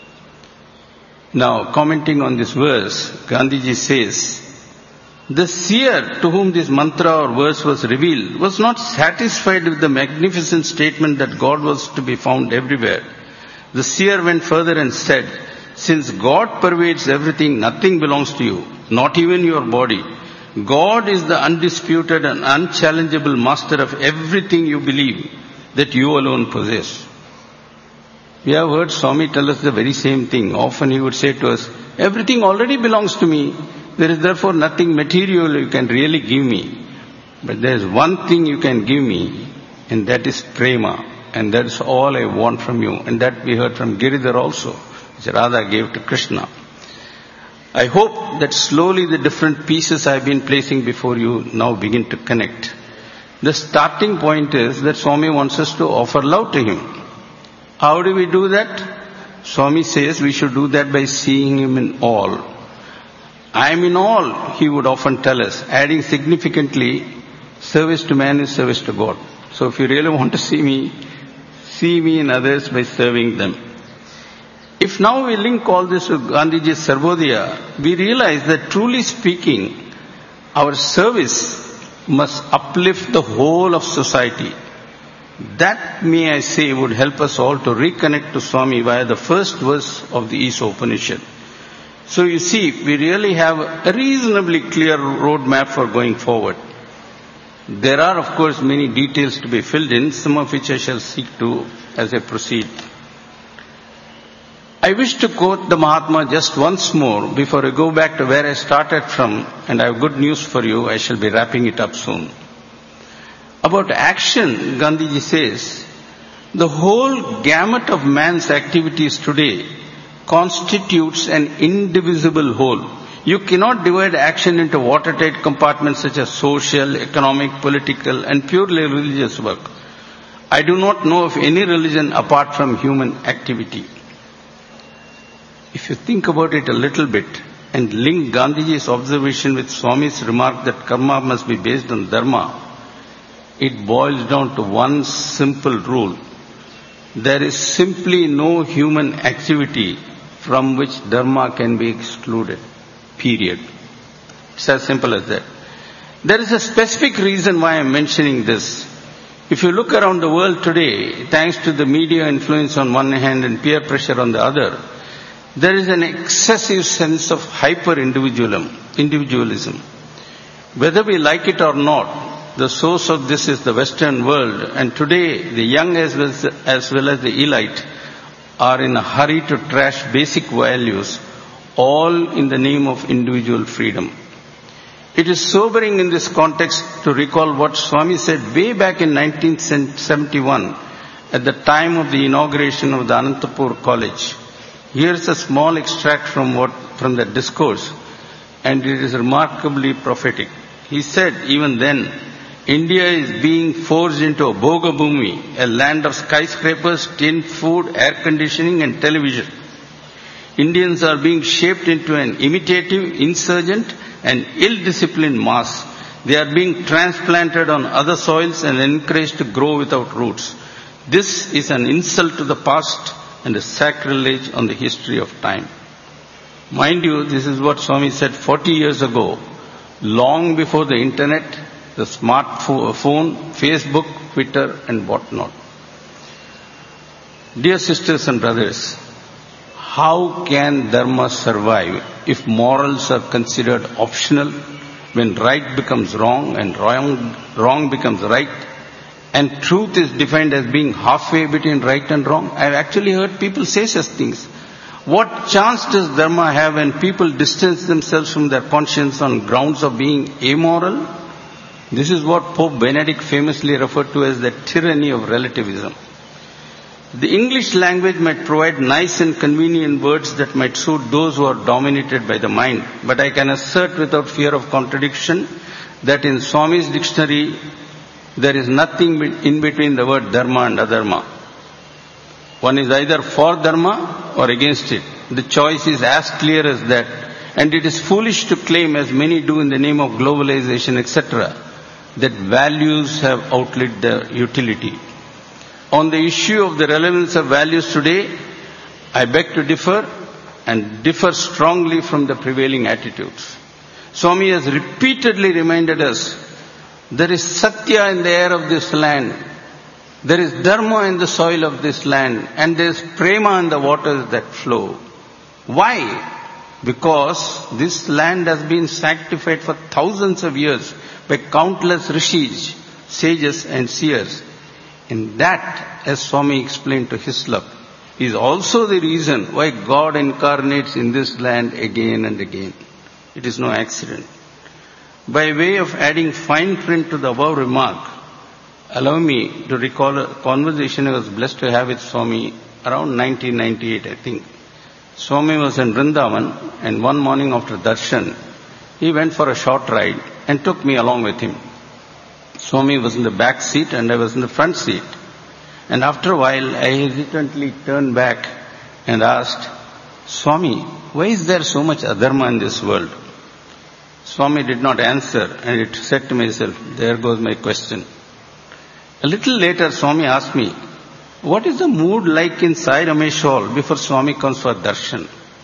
Now, commenting on this verse, Gandhiji says, the seer to whom this mantra or verse was revealed was not satisfied with the magnificent statement that God was to be found everywhere. The seer went further and said, since God pervades everything, nothing belongs to you, not even your body. God is the undisputed and unchallengeable master of everything you believe that you alone possess. We have heard Swami tell us the very same thing. Often he would say to us, everything already belongs to me. There is therefore nothing material you can really give me. But there is one thing you can give me, and that is prema. And that is all I want from you. And that we heard from Giridhar also, which Radha gave to Krishna. I hope that slowly the different pieces I have been placing before you now begin to connect. The starting point is that Swami wants us to offer love to him. How do we do that? Swami says we should do that by seeing him in all. I am in all, he would often tell us, adding significantly, service to man is service to God. So if you really want to see me, see me in others by serving them. If now we link all this to Gandhiji's Sarvodaya, we realize that truly speaking, our service must uplift the whole of society. That, may I say, would help us all to reconnect to Swami via the first verse of the Isha Upanishad. So you see, we really have a reasonably clear roadmap for going forward. There are, of course, many details to be filled in, some of which I shall seek to as I proceed. I wish to quote the Mahatma just once more before I go back to where I started from, and I have good news for you. I shall be wrapping it up soon. About action, Gandhiji says, the whole gamut of man's activities today constitutes an indivisible whole. You cannot divide action into watertight compartments such as social, economic, political, and purely religious work. I do not know of any religion apart from human activity. If you think about it a little bit, and linked Gandhiji's observation with Swami's remark that karma must be based on dharma, it boils down to one simple rule. There is simply no human activity from which dharma can be excluded. Period. It's as simple as that. There is a specific reason why I'm mentioning this. If you look around the world today, thanks to the media influence on one hand and peer pressure on the other, there is an excessive sense of hyper-individualism. Individualism. Whether we like it or not, the source of this is the Western world, and today the young as well as, as well as the elite are in a hurry to trash basic values, all in the name of individual freedom. It is sobering in this context to recall what Swami said way back in nineteen seventy-one at the time of the inauguration of the Anantapur College. Here is a small extract from what from that discourse, and it is remarkably prophetic. He said, even then, India is being forged into a Bhoga Bhumi, a land of skyscrapers, tin food, air conditioning and television. Indians are being shaped into an imitative, insurgent and ill-disciplined mass. They are being transplanted on other soils and encouraged to grow without roots. This is an insult to the past and a sacrilege on the history of time. Mind you, this is what Swami said forty years ago, long before the internet, the smartphone, Facebook, Twitter and whatnot. Dear sisters and brothers, how can dharma survive if morals are considered optional, when right becomes wrong and wrong, wrong becomes right, and truth is defined as being halfway between right and wrong? I've actually heard people say such things. What chance does dharma have when people distance themselves from their conscience on grounds of being amoral? This is what Pope Benedict famously referred to as the tyranny of relativism. The English language might provide nice and convenient words that might suit those who are dominated by the mind, but I can assert without fear of contradiction that in Swami's dictionary there is nothing in between the word dharma and adharma. One is either for dharma or against it. The choice is as clear as that, and it is foolish to claim, as many do in the name of globalization, et cetera, that values have outlived their utility. On the issue of the relevance of values today, I beg to differ and differ strongly from the prevailing attitudes. Swami has repeatedly reminded us, there is satya in the air of this land, there is dharma in the soil of this land, and there is prema in the waters that flow. Why? Because this land has been sanctified for thousands of years by countless rishis, sages and seers. And that, as Swami explained to Hislop, is also the reason why God incarnates in this land again and again. It is no accident. By way of adding fine print to the above remark, allow me to recall a conversation I was blessed to have with Swami around nineteen ninety-eight, I think. Swami was in Vrindavan, and one morning after darshan, he went for a short ride and took me along with him. Swami was in the back seat and I was in the front seat. And after a while, I hesitantly turned back and asked, Swami, why is there so much adharma in this world? Swami did not answer, and it said to myself, there goes my question. A little later, Swami asked me, what is the mood like in Sai Ramesh Hall before Swami comes for darshan?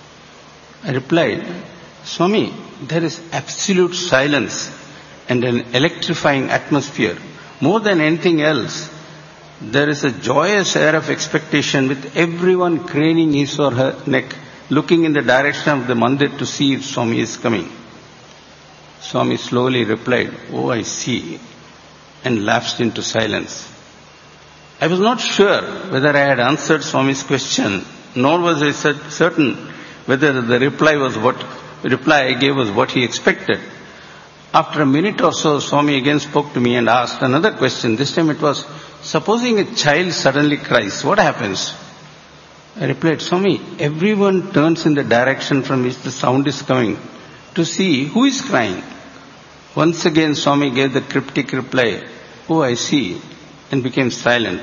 I replied, Swami, there is absolute silence and an electrifying atmosphere. More than anything else, there is a joyous air of expectation with everyone craning his or her neck, looking in the direction of the mandir to see if Swami is coming. Swami slowly replied, oh, I see, and lapsed into silence. I was not sure whether I had answered Swami's question, nor was I certain whether the reply was what reply I gave was what he expected. After a minute or so, Swami again spoke to me and asked another question. This time it was, supposing a child suddenly cries, what happens? I replied, Swami, everyone turns in the direction from which the sound is coming to see who is crying. Once again, Swami gave the cryptic reply, oh, I see, and became silent.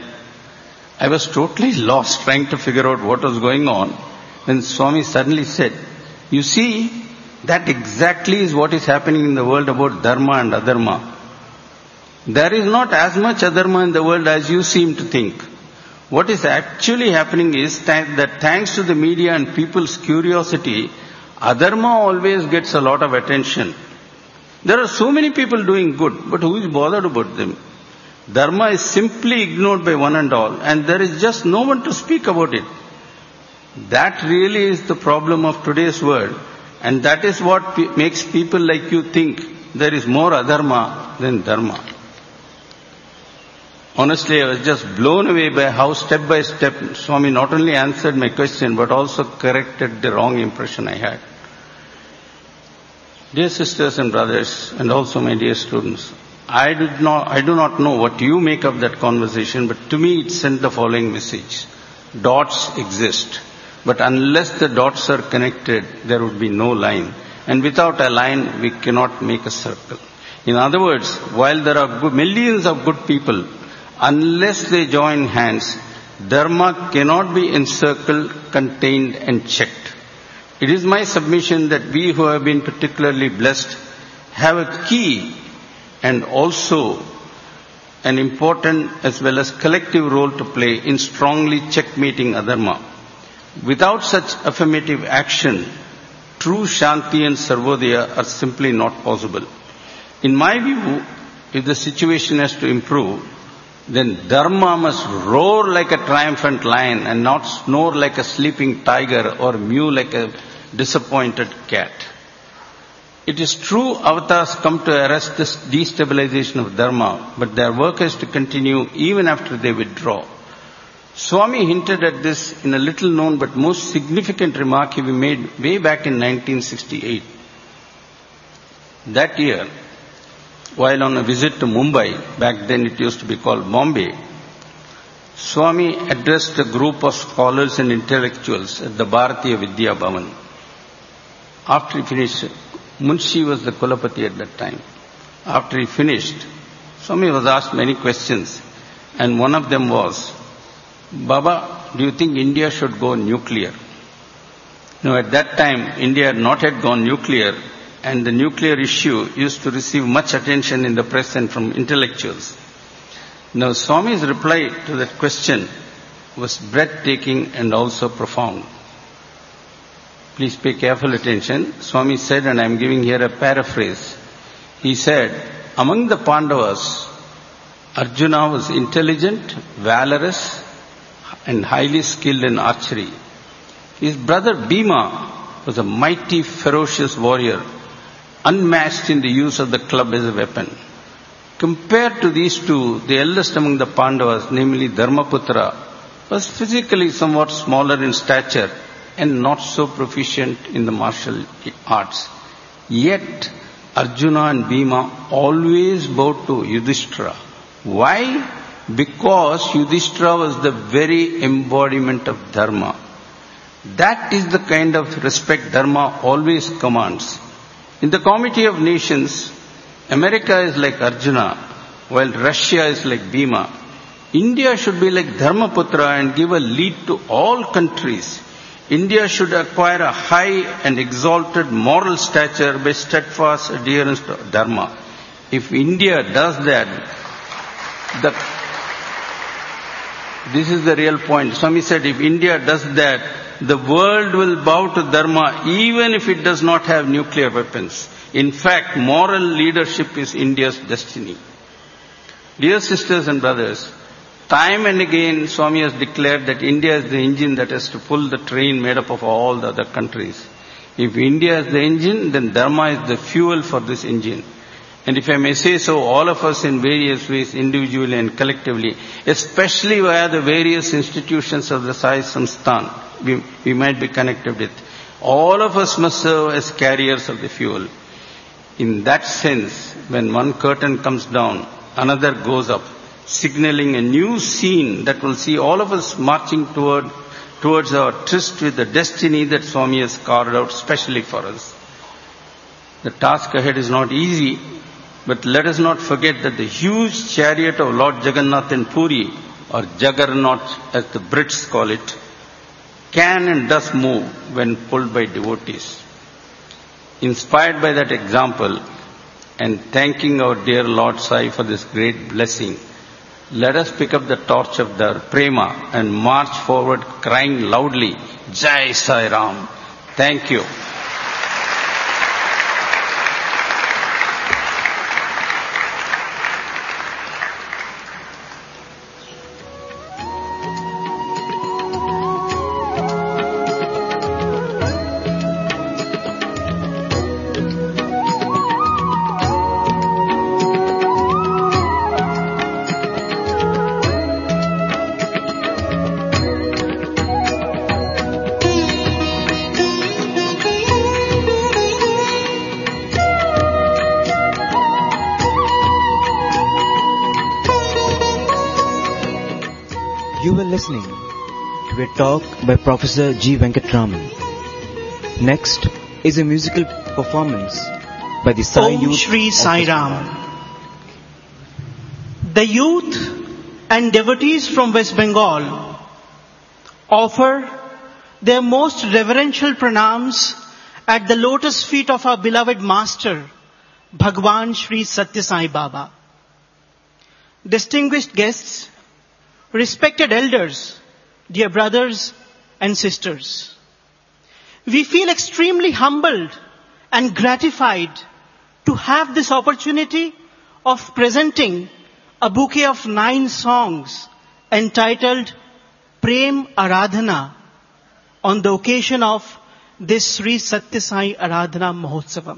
I was totally lost trying to figure out what was going on when Swami suddenly said, you see, That exactly is what is happening in the world about dharma and adharma. There is not as much adharma in the world as you seem to think. What is actually happening is that thanks to the media and people's curiosity, adharma always gets a lot of attention. There are so many people doing good, but who is bothered about them? Dharma is simply ignored by one and all, and there is just no one to speak about it. That really is the problem of today's world, and that is what pe- makes people like you think there is more adharma than dharma. Honestly, I was just blown away by how step by step Swami not only answered my question but also corrected the wrong impression I had. Dear sisters and brothers, and also my dear students, I did not, I do not know what you make of that conversation, but to me it sent the following message. Dots exist, but unless the dots are connected, there would be no line. And without a line, we cannot make a circle. In other words, while there are good, millions of good people, unless they join hands, dharma cannot be encircled, contained and checked. It is my submission that we who have been particularly blessed have a key and also an important as well as collective role to play in strongly checkmating adharma. Without such affirmative action, true Shanti and Sarvodaya are simply not possible. In my view, if the situation has to improve, then dharma must roar like a triumphant lion and not snore like a sleeping tiger or mew like a disappointed cat. It is true avatars come to arrest this destabilization of dharma, but their work has to continue even after they withdraw. Swami hinted at this in a little known but most significant remark he made way back in nineteen sixty-eight. That year, while on a visit to Mumbai, back then it used to be called Bombay, Swami addressed a group of scholars and intellectuals at the Bharatiya Vidya Bhavan. After he finished, Munshi was the Kulapati at that time. After he finished, Swami was asked many questions, and one of them was, Baba, do you think India should go nuclear? Now at that time, India had not yet gone nuclear, and the nuclear issue used to receive much attention in the press and from intellectuals. Now Swami's reply to that question was breathtaking and also profound. Please pay careful attention. Swami said, and I am giving here a paraphrase. He said, among the Pandavas, Arjuna was intelligent, valorous, and highly skilled in archery. His brother Bhima was a mighty, ferocious warrior, unmatched in the use of the club as a weapon. Compared to these two, the eldest among the Pandavas, namely Dharmaputra, was physically somewhat smaller in stature and not so proficient in the martial arts. Yet, Arjuna and Bhima always bowed to Yudhishthira. Why? Because Yudhishthira was the very embodiment of Dharma. That is the kind of respect Dharma always commands. In the Committee of Nations, America is like Arjuna, while Russia is like Bhima. India should be like Dharmaputra and give a lead to all countries. India should acquire a high and exalted moral stature by steadfast adherence to Dharma. If India does that, the, this is the real point. Swami said, if India does that, the world will bow to Dharma even if it does not have nuclear weapons. In fact, moral leadership is India's destiny. Dear sisters and brothers, time and again Swami has declared that India is the engine that has to pull the train made up of all the other countries. If India is the engine, then Dharma is the fuel for this engine. And if I may say so, all of us in various ways, individually and collectively, especially via the various institutions of the Sai Samsthan, we, we might be connected with, all of us must serve as carriers of the fuel. In that sense, when one curtain comes down, another goes up, signaling a new scene that will see all of us marching toward, towards our tryst with the destiny that Swami has carved out specially for us. The task ahead is not easy, but let us not forget that the huge chariot of Lord Jagannath in Puri, or Jaggernaut as the Brits call it, can and does move when pulled by devotees. Inspired by that example and thanking our dear Lord Sai for this great blessing, let us pick up the torch of the prema and march forward crying loudly, Jai Sai Ram. Thank you. You were listening to a talk by Professor G. Venkatraman. Next is a musical performance by the Sai Om Youth Shri Sai Ram. The youth and devotees from West Bengal offer their most reverential pranams at the lotus feet of our beloved master, Bhagwan Shri Satya Sai Baba. Distinguished guests, respected elders, dear brothers and sisters, we feel extremely humbled and gratified to have this opportunity of presenting a bouquet of nine songs entitled Prem Aradhana on the occasion of this Sri Satya Sai Aradhana Mahotsavam.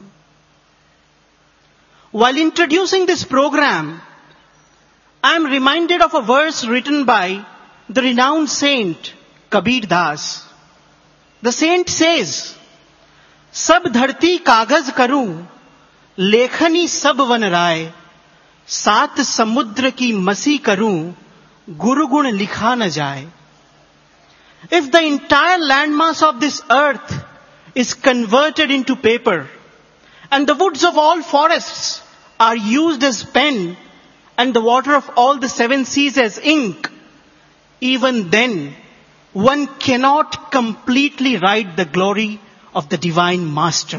While introducing this program, I am reminded of a verse written by the renowned saint Kabir Das. The saint says, Sab dharti kagaz karun, lekhani sab van raay, सात समुद्र की मसी करूं, गुरु गुण लिखा न जाए. If the entire landmass of this earth is converted into paper, and the woods of all forests are used as pen, and the water of all the seven seas as ink, even then one cannot completely write the glory of the Divine Master.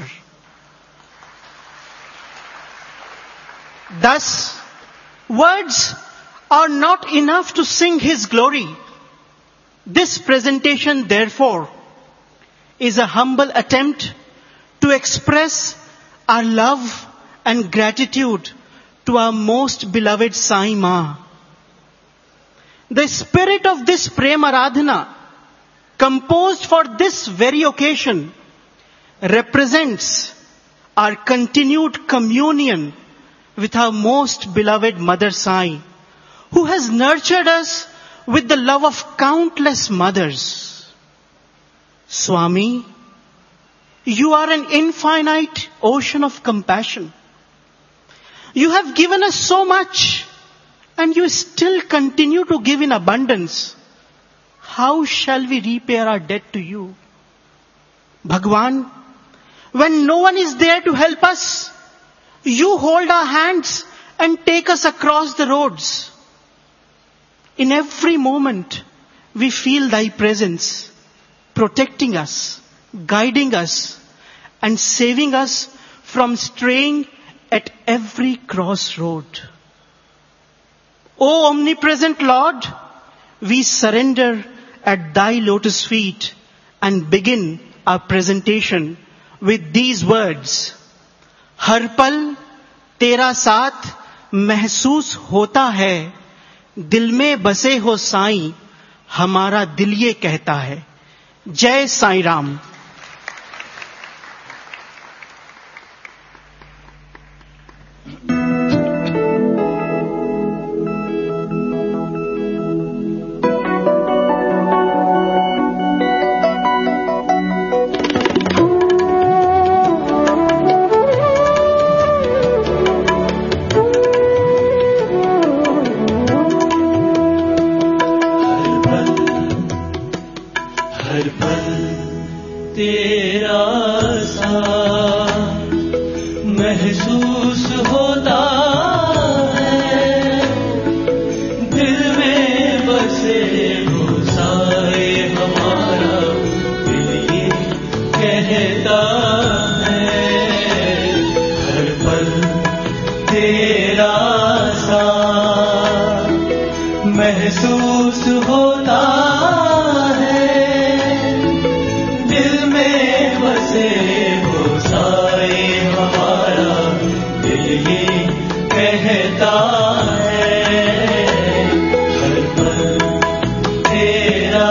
Thus, words are not enough to sing His glory. This presentation, therefore, is a humble attempt to express our love and gratitude to our most beloved Sai Ma. The spirit of this Prem Aradhana, composed for this very occasion, represents our continued communion with our most beloved Mother Sai, who has nurtured us with the love of countless mothers. Swami, you are an infinite ocean of compassion. You have given us so much, and you still continue to give in abundance. How shall we repay our debt to you? Bhagwan, when no one is there to help us, you hold our hands and take us across the roads. In every moment, we feel thy presence, protecting us, guiding us, and saving us from straying at every crossroad. O omnipresent Lord, we surrender at thy lotus feet and begin our presentation with these words. हर पल तेरा साथ महसूस होता है, दिल में बसे हो साईं, हमारा दिल ये कहता है. जय साईं राम. महसूस होता है दिल में बसे वो साए हमारा दिल ये कहता है हर पल तेरा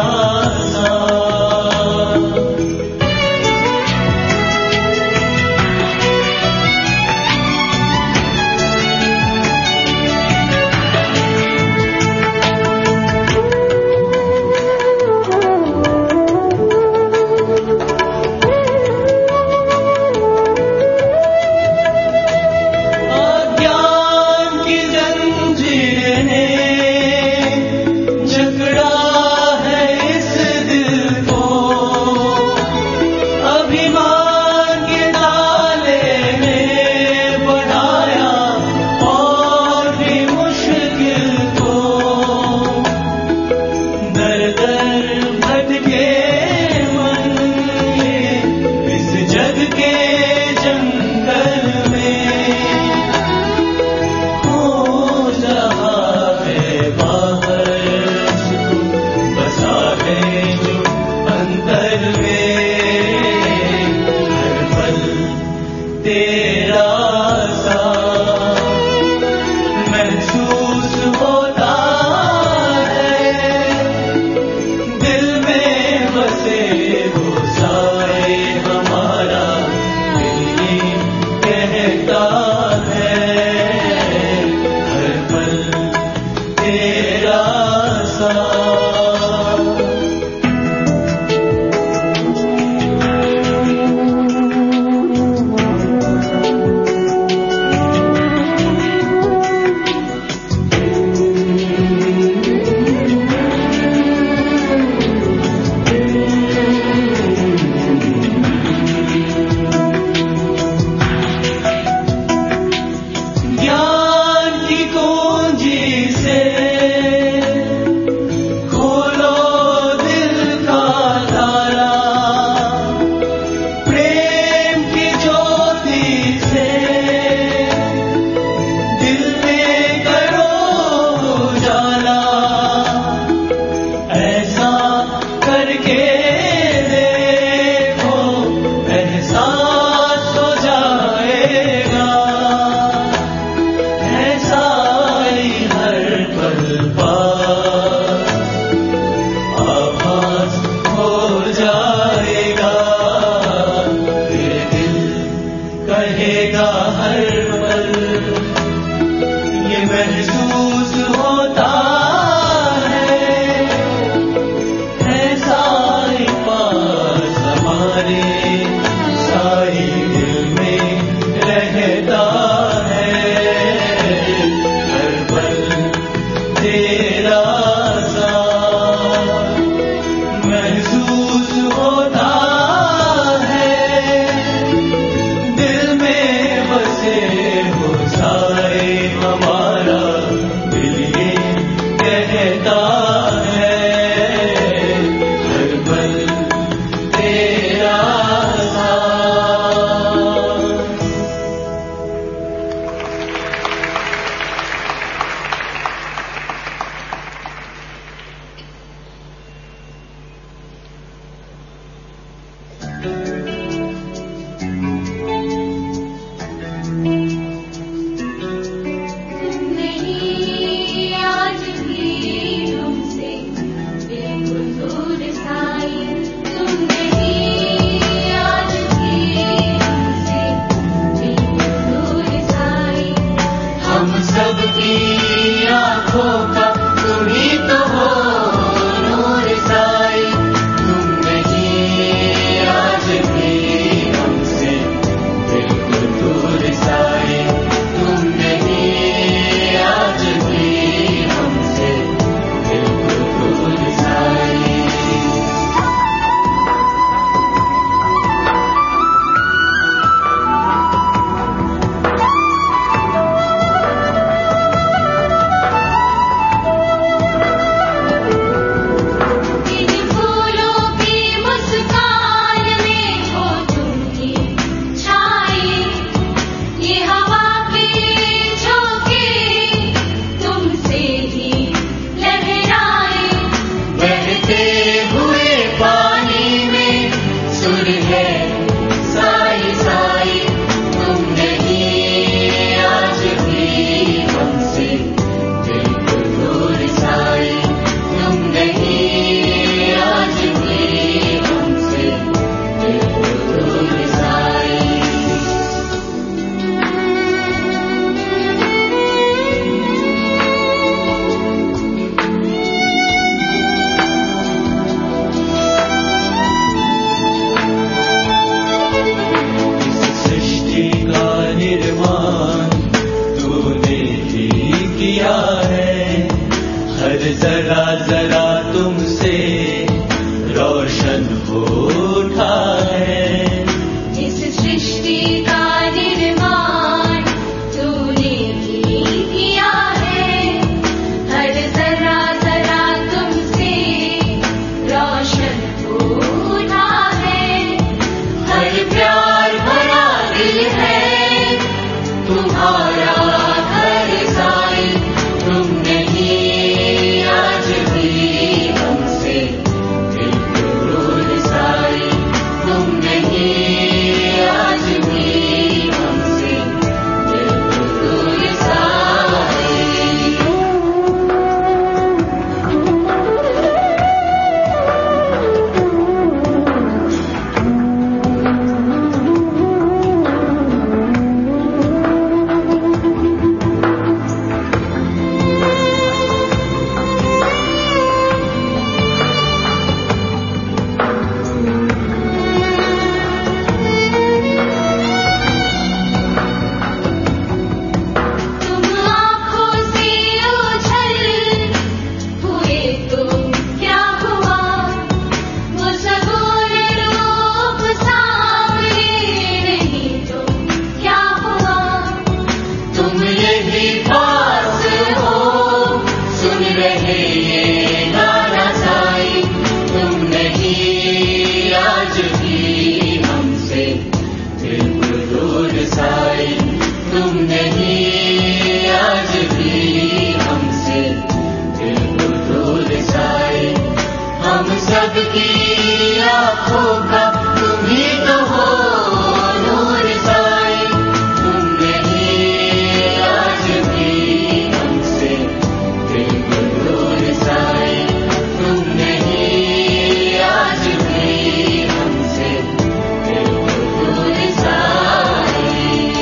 ही पास हो, सुन रहे ये गाना साईं, तुम नहीं आज भी हमसे बिल्कुल दूर साईं, तुम नहीं आज भी हमसे बिल्कुल दूर साईं, हम सबकी आँखों का तुम ही तो हो नूर साईं, तुम नहीं आज भी हमसे बिल्कुल दूर साईं, तुम नहीं आज भी हमसे बिल्कुल दूर साईं।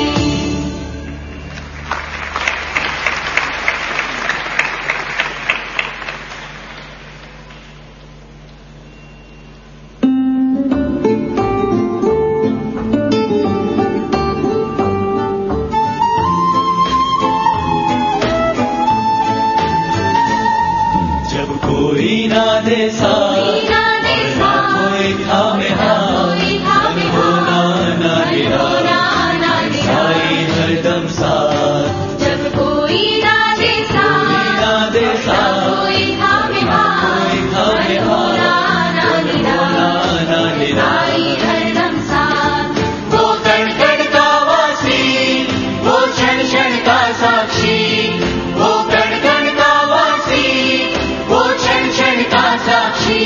जब कोई ना दे साथ और ना कोई थामे हाथ, मन होना ना निराला, साईं हरदम साथ। जब कोई ना दे साथ, ना दे साथ, कोई थामे हाथ, थामे हाथ, ना निराला, ना निराला, साईं हरदम साथ। वो कण कण का वासी, वो क्षण क्षण का साक्षी, वो कण कण का वासी, वो क्षण क्षण का साक्षी,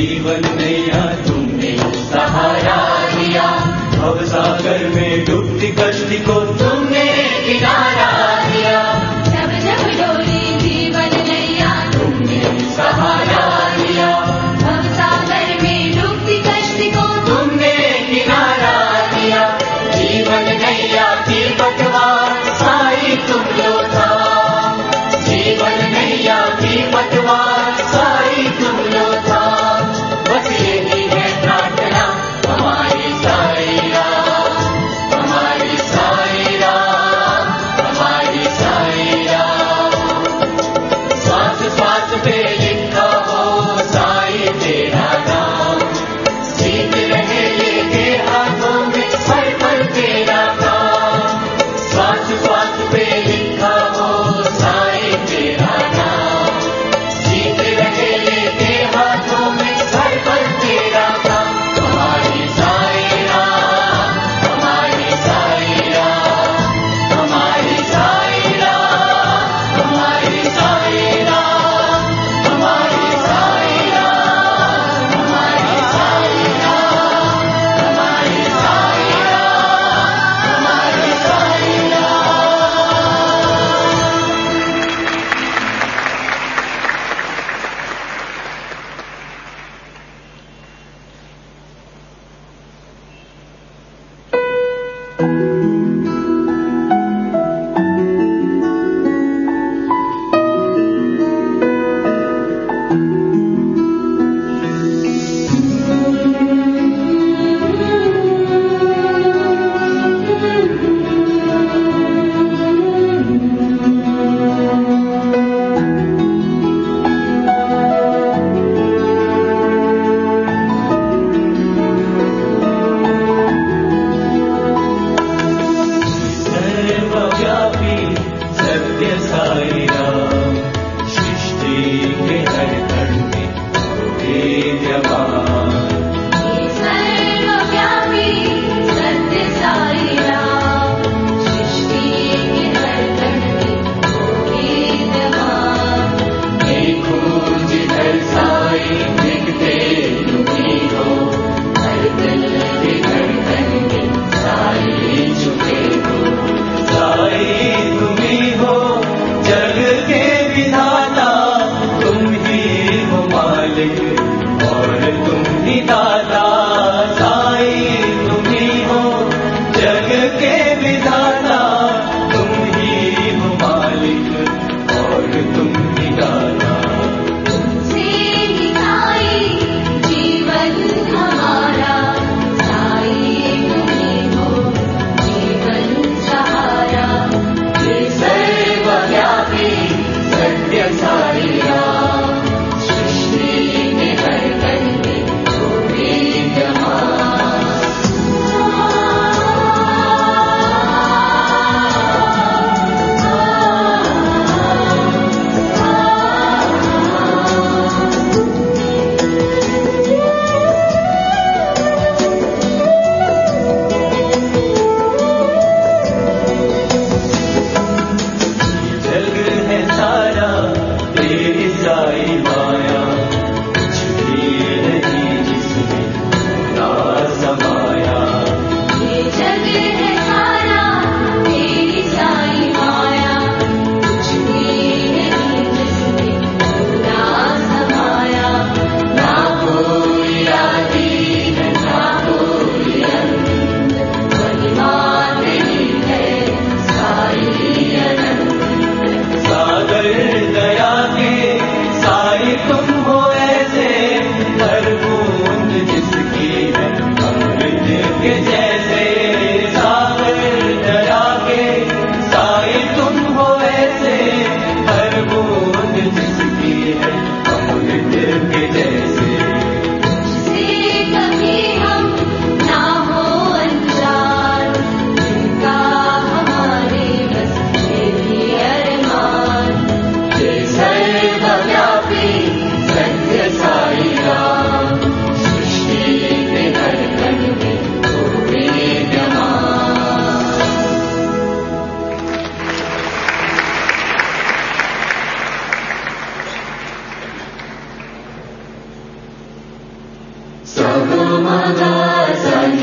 जीवन नैया तुमने सहारा दिया, भव सागर में डूबती कश्ती को तुमने किनारा दिया। जब जब डोली जीवन नैया तुमने सहारा दिया, भव सागर में डूबती कश्ती को तुमने किनारा दिया। जीवन नैया की पतवार साई तुम लो था, जीवन नैया की पतवार साई तुम लो था। बस यही है प्रार्थना हमारी साईया, हमारी साईया, हमारी साईया। श्वास श्वास पे लिखा हो साई तेरा नाम, जीत रहे लेके हाथों में हर पल तेरा काम। श्वास श्वास पे लिखा हो साई तेरा नाम, जीत रहे लेके हाथों में हर पल तेरा काम। हमारी साईया, हमारी साईया, हमारी साईया, हमारी साईया, हमारी साईया, हमारी साईया, हमारी साईया, हमारी साईया।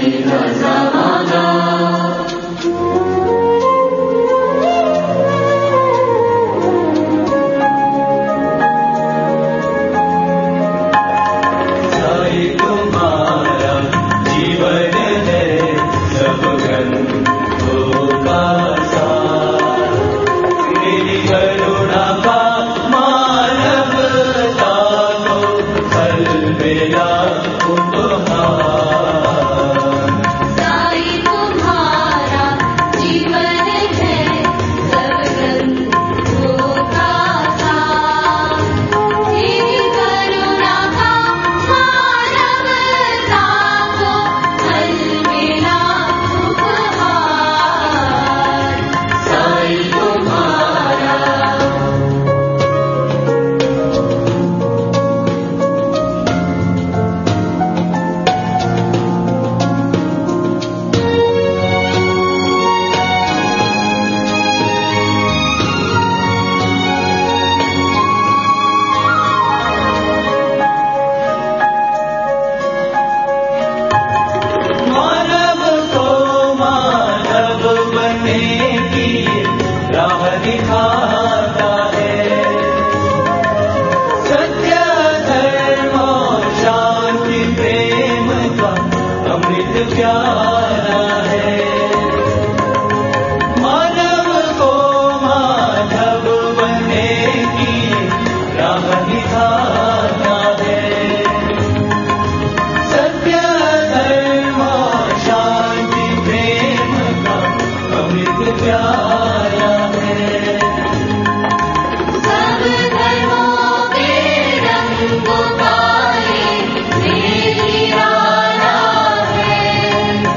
का जमाना। साई तुम्हारा जीवन है सब ग्रंथों का सार। मेरी करुणा का मानवता को अलविदा उपहार। साई तुम्हारा जीवन है सब ग्रंथों का सार। तेरी करुणा का मानवता को अलविदा उपहार। साई तुम्हारा। मानव को मानव बनने की राह दिखाता है। सत्य धर्म और शांति प्रेम का अमृत प्याला है। मानव को मानव बनने की राह दिखाता है। सत्य धर्म और शांति प्रेम का अमृत प्याला है। सब धर्मों के रंग पाए मेरी राना है।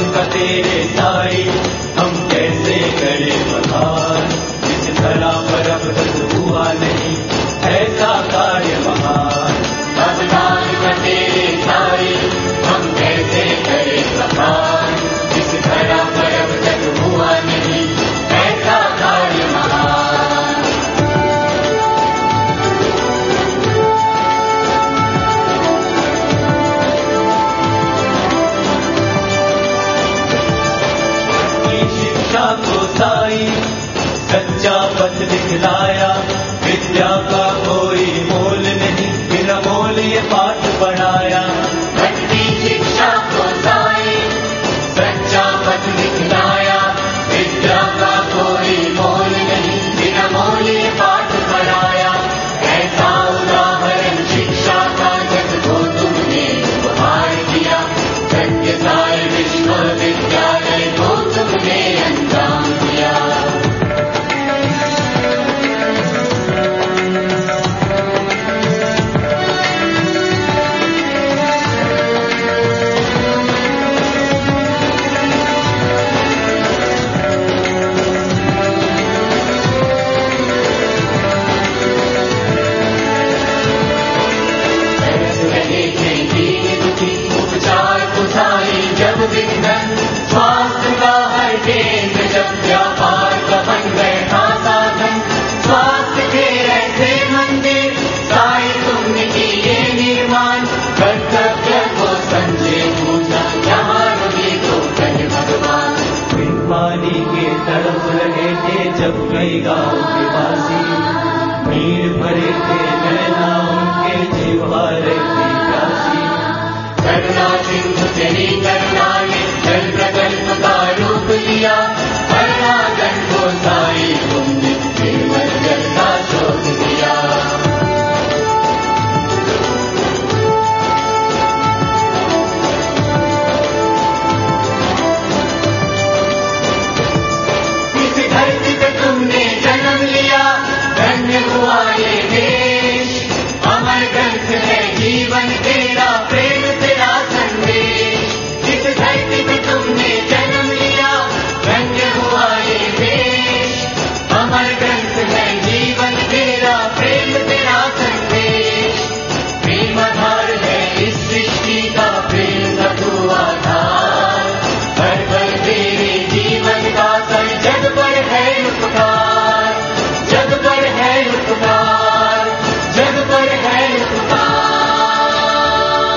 दान का तेरे साई हम कैसे करें बखान। इस धरा पर अब तक हुआ नहीं ऐसा कार्य महान। अब दान का तेरे साई हम कैसे करें बखान। इस धरा पर अब तक हुआ नहीं ऐसा कार्य महान। शिक्षा को साई सच्चा पथ दिखलाया। विद्या का कोई मोल नहीं बिना मोल ये पाठ पढ़ाया। भक्ति शिक्षा को साई सच्चा पथ दिखलाया। विद्या का कोई मोल नहीं बिना मोल ये पाठ पढ़ाया। ऐसा उदाहरण शिक्षा का जग को तुमने उपहार दिया। सत्य साई विश्वविद्यालय को तुमने अंजाम दिया। उपचार कुसाई जब विघ्न स्वास्थ्य का हर केंद्र जब व्यापार का बन बैठा साधन। स्वास्थ्य के ऐसे मंदिर साई तुमने किए निर्माण। कर्तव्य को समझे पूजा यहाँ रवि को कहे भगवान। बिन पानी के तड़प रहे थे जब कई गाँव के वासी। भीड़ भरे थे नैना उनके जीवा रहती प्यासी। करुणा सिंधु तेरी करुणा ने जल प्रकल्प का रूप लिया। हरनागन को साई तुमने निर्मल जल का शोध दिया। इस धरती पे तुमने जन्म लिया। धन्य हुआ ये देश। अमर ग्रंथ है जीवन तेरा प्रेम तेरा संदेश। इस धरती पे तुमने जन्म लिया। धन्य हुआ ये देश। अमर ग्रंथ है जीवन तेरा प्रेम तेरा संदेश। प्रेम आधार है इस सृष्टि का प्रेम का तू आधार। हर पल तेरे जीवन का सर जग पर है उपकार। जग पर है उपकार। जग पर है उपकार।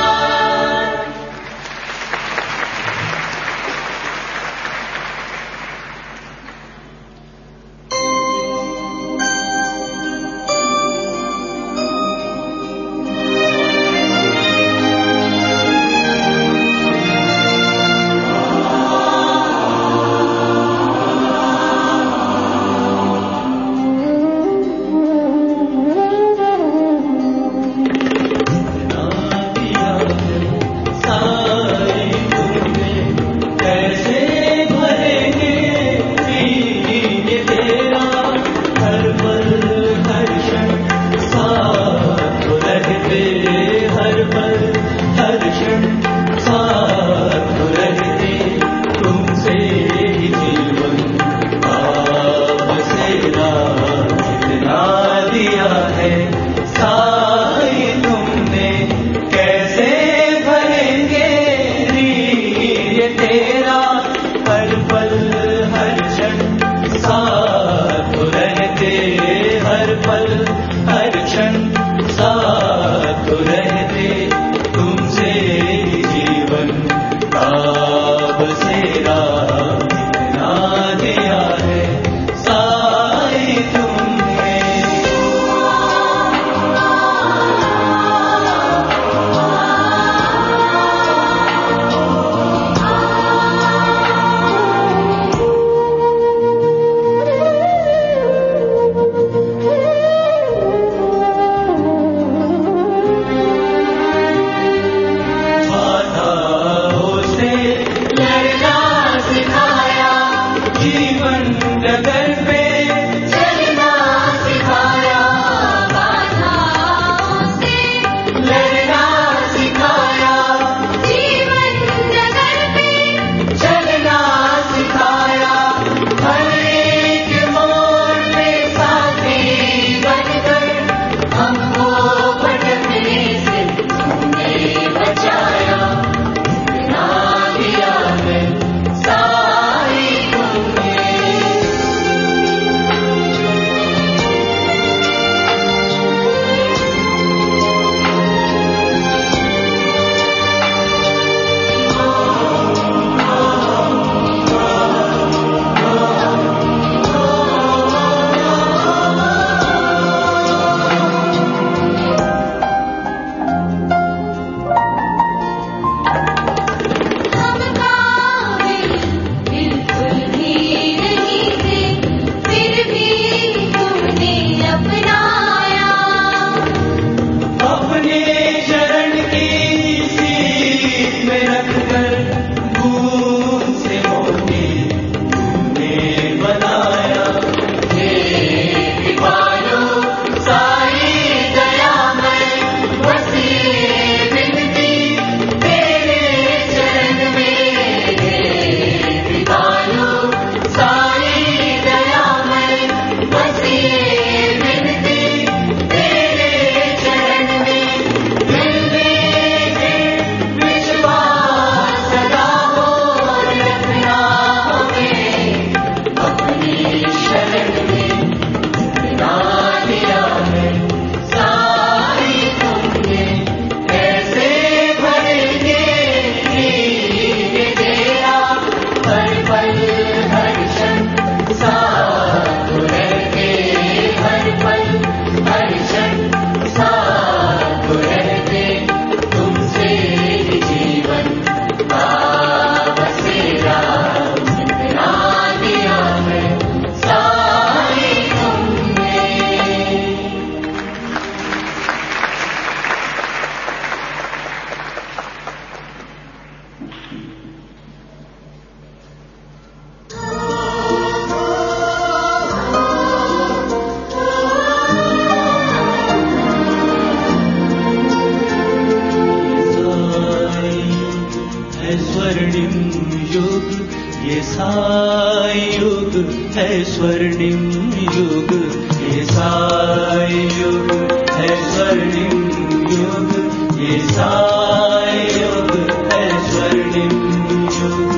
साई युग है स्वर्णिम युग, ये साई युग है स्वर्णिम युग, ये साई युग है स्वर्णिम युग।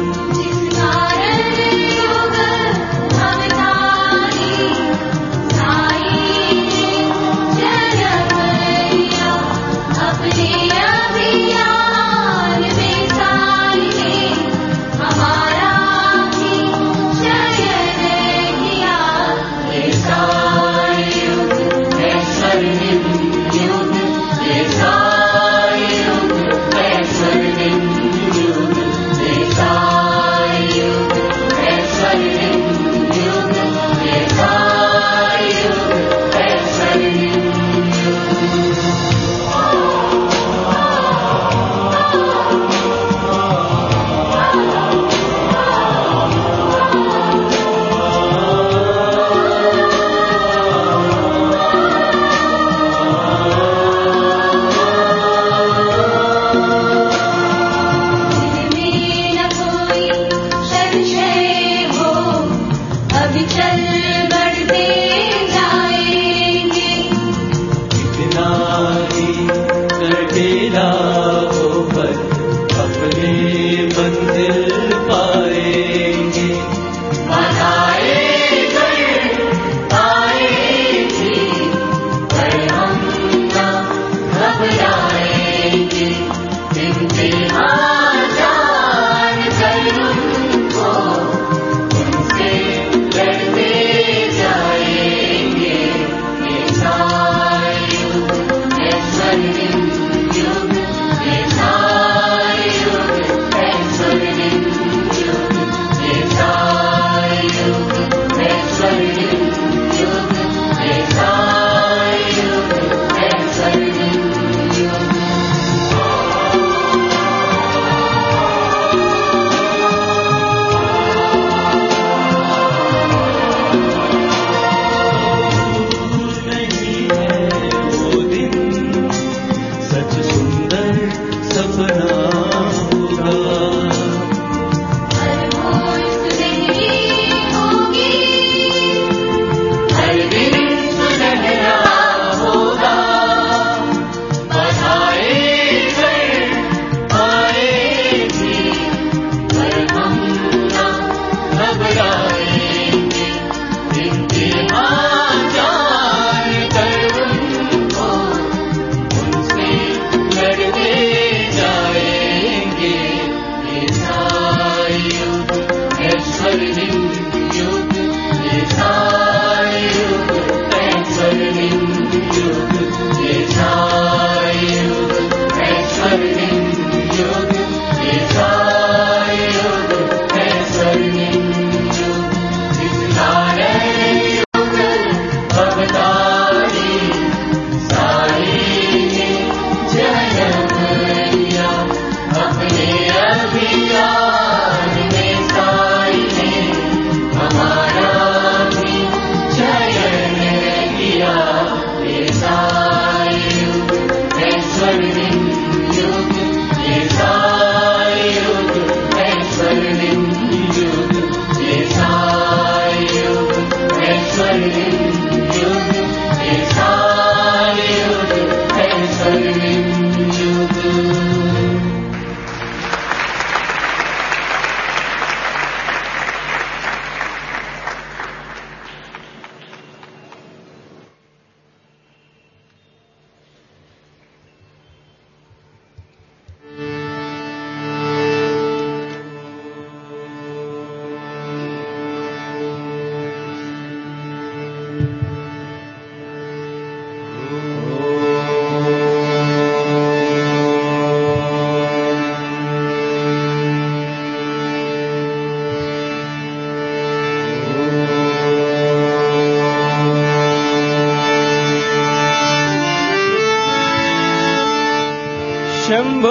शंभो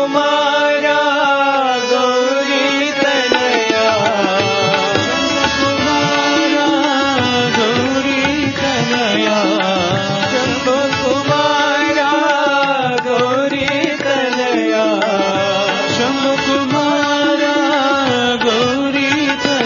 कुमारा गौरी तनया, कुमारा गौरी तनया, शंभो कुमारा गौरी तनया, शंभो कुमारा गौरी तनया।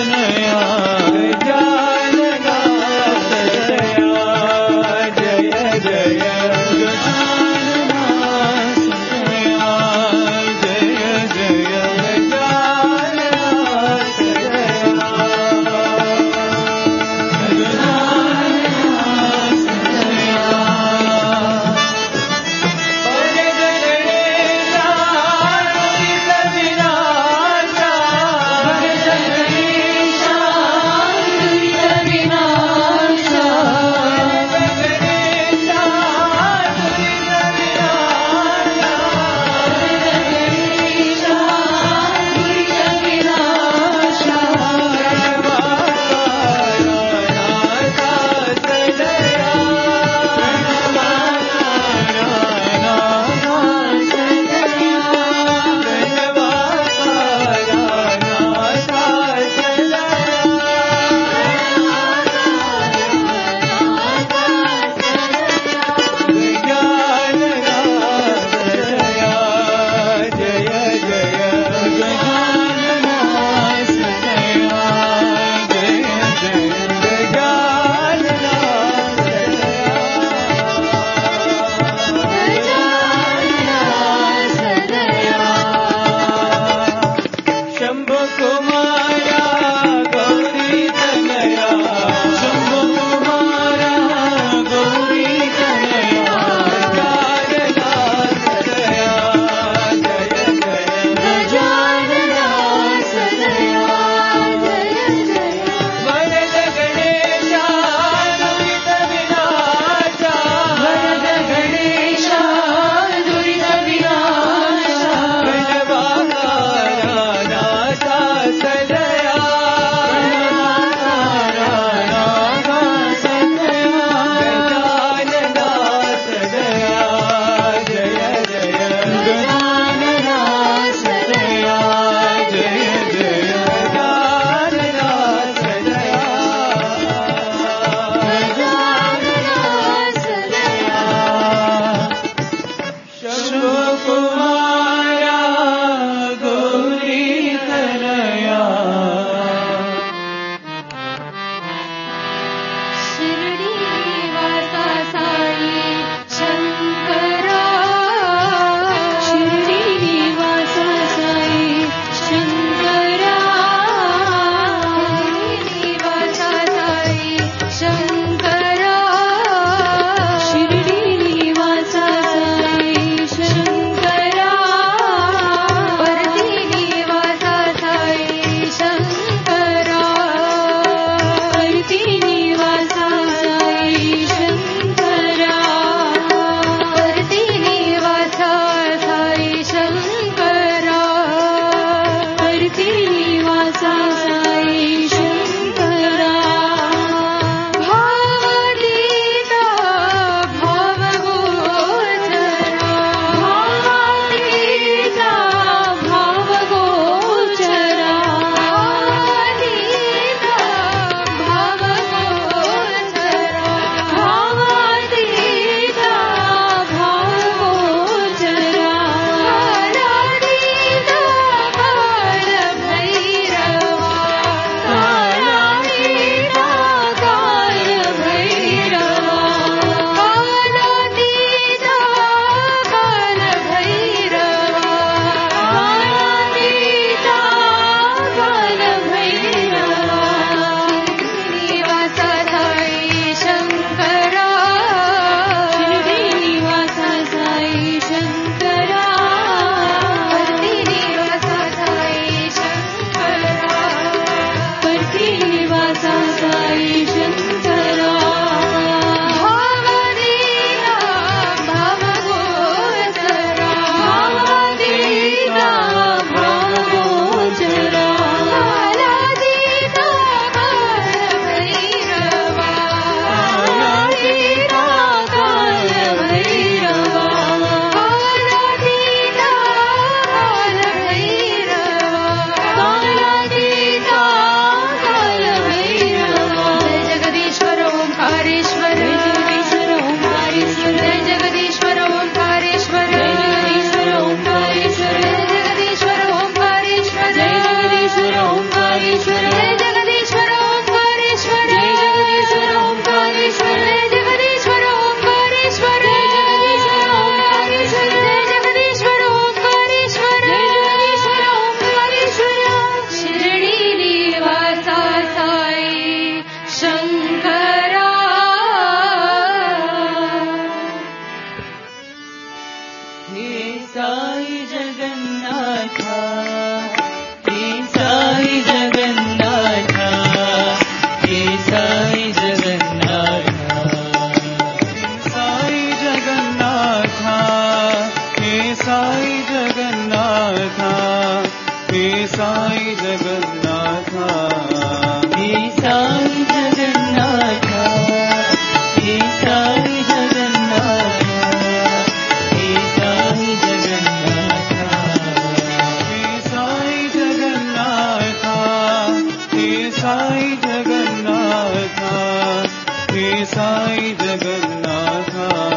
जगन्नाथ हे साई जगन्नाथ हे साई जगन्नाथ हे साई जगन्नाथ हे साई जगन्नाथ हे साई जगन्नाथ हे साई जगन्नाथ हे साई जगन्नाथ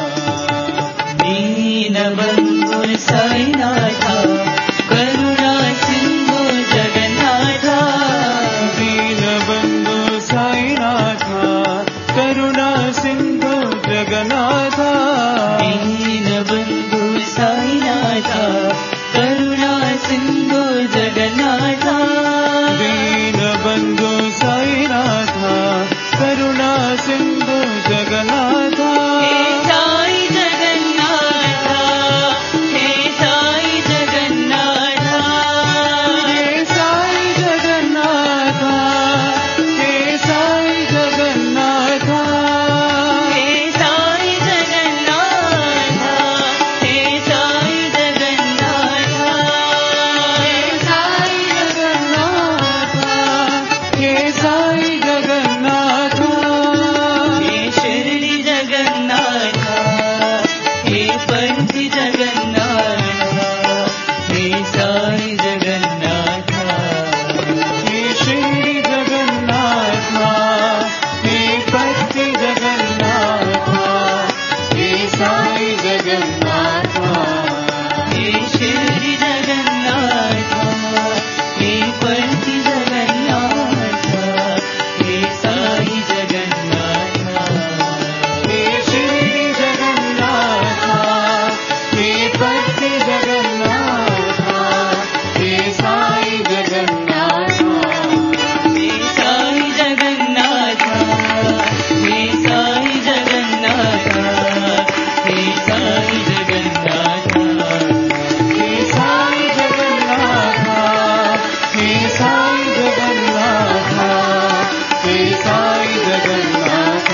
दीनबन्धु साईनाथ करुणा सिंधु जगन्नाथ दीनबन्धु साईनाथ करुणा सिंधु जगन्नाथ दीनबन्धु साईनाथ करुणा सिंधु जगन्नाथ दीनबन्धु साईनाथ करुणा सिंधु जगन्नाथ हे साई जगन्नाथ हे साई जगन्नाथ हे साई जगन्नाथ हे साई जगन्नाथ हे साई जगन्नाथ हे साई जगन्नाथ हे साई जगन्नाथ हे साई जगन्नाथ हे शिरडी जगन्नाथ हे पंथी जगन्नाथ हे साई जगन्नाथ हे शिरडी जगन्नाथ हे पंथी जगन्नाथ हे साई जगन्नाथ हे शिरडी जगन्नाथ हे पंथी जगन्नाथ हे साई जगन्नाथ हे शिरडी जगन्नाथ हे पंथी जगन्नाथ हे साई जगन्नाथ हे साई जगन्नाथ हे साई जगन्नाथ हे साई जगन्नाथ हे साई जगन्नाथ हे साई जगन्नाथ हे साई जगन्नाथ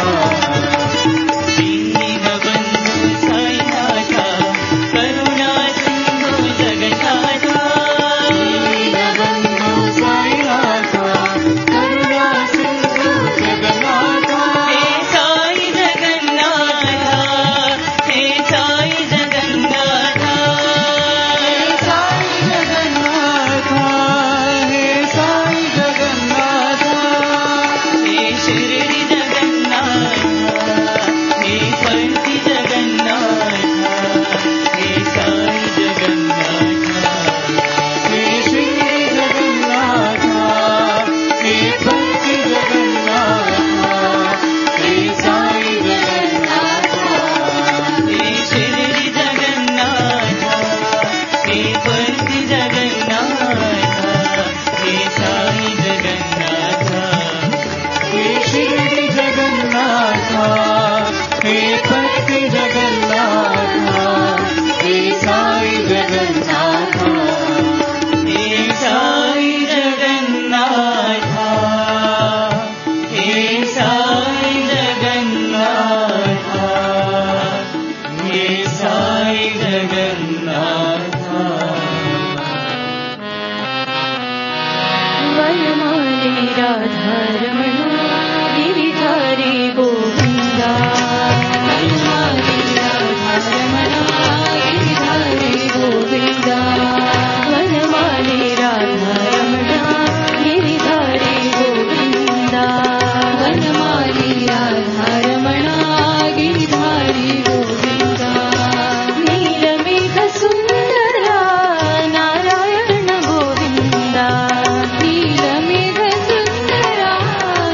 दीनबन्धु साईनाथ करुणा सिंधु जगन्नाथ दीनबन्धु साईनाथ करुणा सिंधु जगन्नाथ हे साई जगन्नाथ हे साई जगन्नाथ हे साई जगन्नाथ हे साई जगन्नाथ हे शिरडी जगन्नाथ हे पंथी जगन्नाथ हे साई जगन्नाथ हे शिरडी जगन्नाथ हे पंथी जगन्नाथ हे साई जगन्नाथ हे शिरडी जगन्नाथ हे पंथी जगन्नाथ हे साई जगन्नाथ हे शिरडी जगन्नाथ हे पंथी जगन्नाथ हे साई जगन्नाथ हे साई जगन्नाथ हे साई जगन्नाथ हे साई जगन्नाथ वनमाली राधारमण गिरिधारी गोविंदा वनमाली राधारमण गिरिधारी गोविंदा वनमाली राधारमण गिरिधारी गोविंदा वनमाली राधारमण गिरिधारी गोविंदा नीलमेघ सुंदरा नारायण गोविंदा नीलमेघ सुंदरा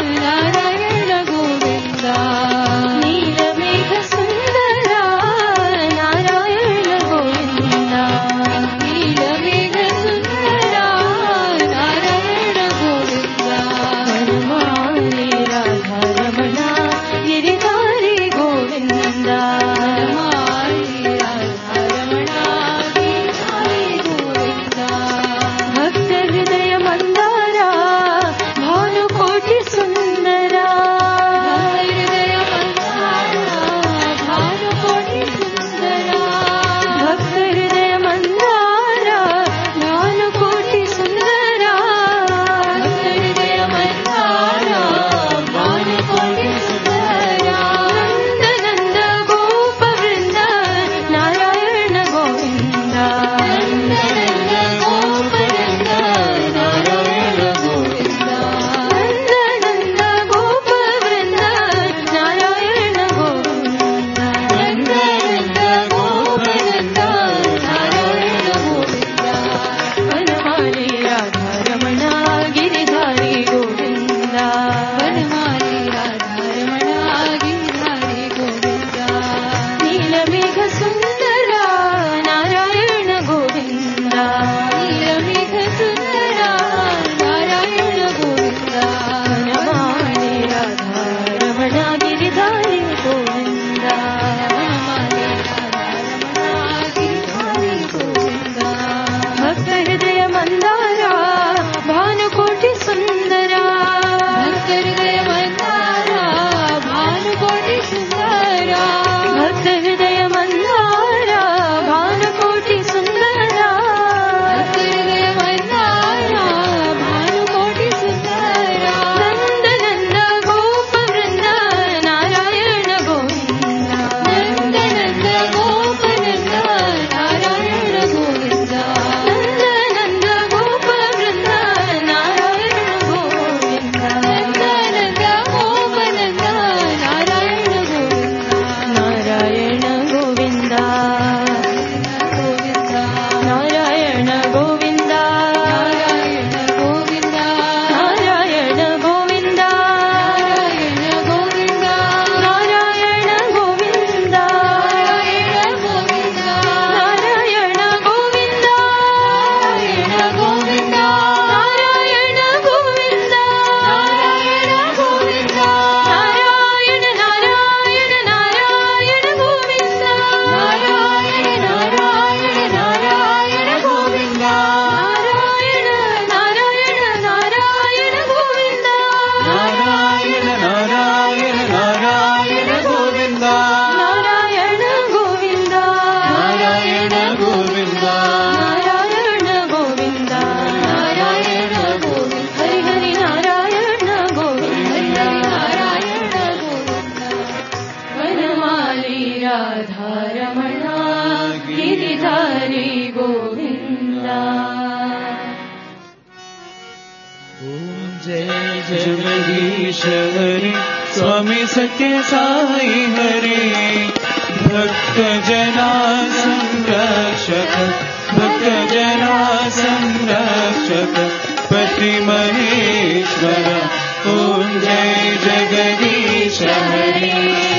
जय जगदीश हरे स्वामी सत्य साई हरे भक्त जना संरक्षक भक्त जना संरक्षक पति महेश्वर ओम जय जगदीश हरे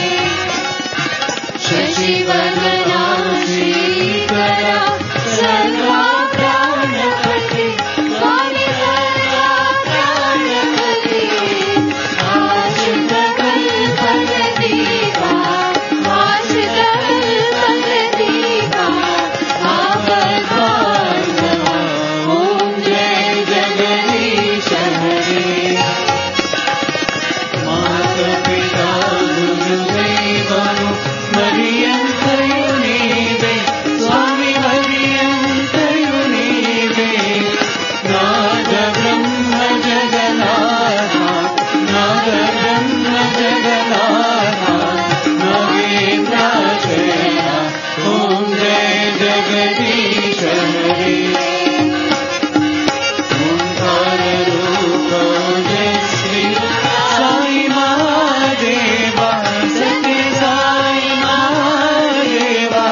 शशिवदना श्रीकरा सर्वा प्राणपते स्वामी सर्वा प्राणपते आश्रित कल्पलतीका आश्रित कल्पलतीका आपद्बान्धवा ओम जय जगदीश हरे माता पिता गुरु दैवము मरियंतयु नीवे स्वामी मरियंतयु नीवे नाद ब्रह्म जगन्नाथ नाद ब्रह्म जगन्नाथ नगेन्द्राशय ओम जय जगदीश हरे ओंकार रूप जय श्री साई महादेवा सत्य साई महादेवा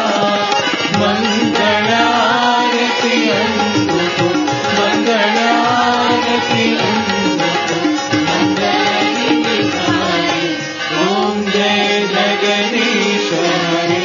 मंगलारति अंतु मंगलारति अंतु मंगलारति साई ओम जय जगदीश हरे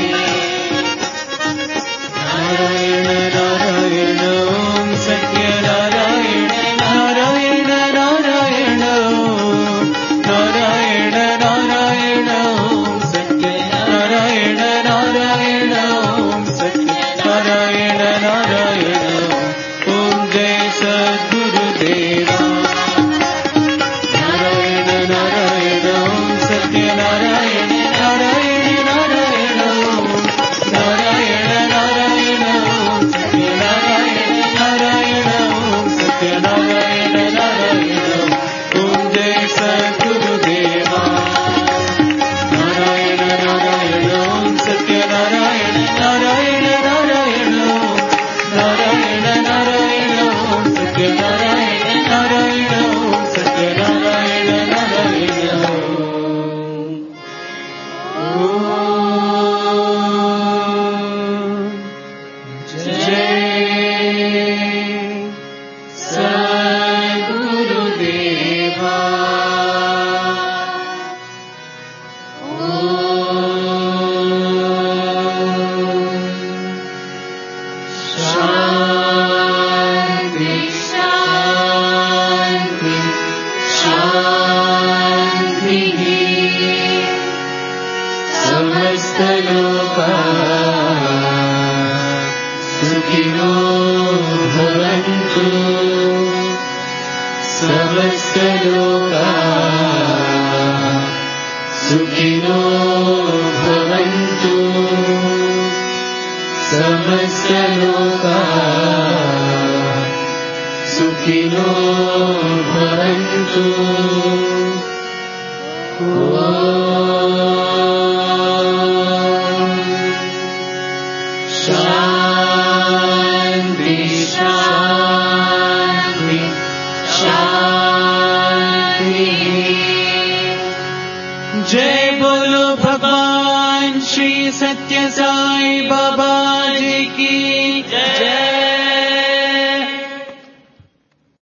नारायण नारायण ओम सत्य नारायण नारायण नारायण ओम नारायण नारायण ओम सत्य नारायण नारायण ओम सत्य नारायण नारायण ओम जय सद्गुरुदेवा नारायण नारायण ओम सत्य नारायण नारायण नारायण ओम नारायण नारायण ओम सत्य नारायण नारायण ओम सत्य नारायण नारायण ओम जय सद्गुरुदेवा नारायण नारायण ओम सत्य नारायण नारायण नारायण ओम नारायण नारायण ओम सत्य नारायण नारायण ओम सत्य नारायण नारायण ओम जय सद्गुरुदेवा शांति शांति शांति समस्त लोका सुखिनो भवन्तु समस्त लोका सुखिनो भवन्तु समस्त लोका सुखिनो भवन्तु।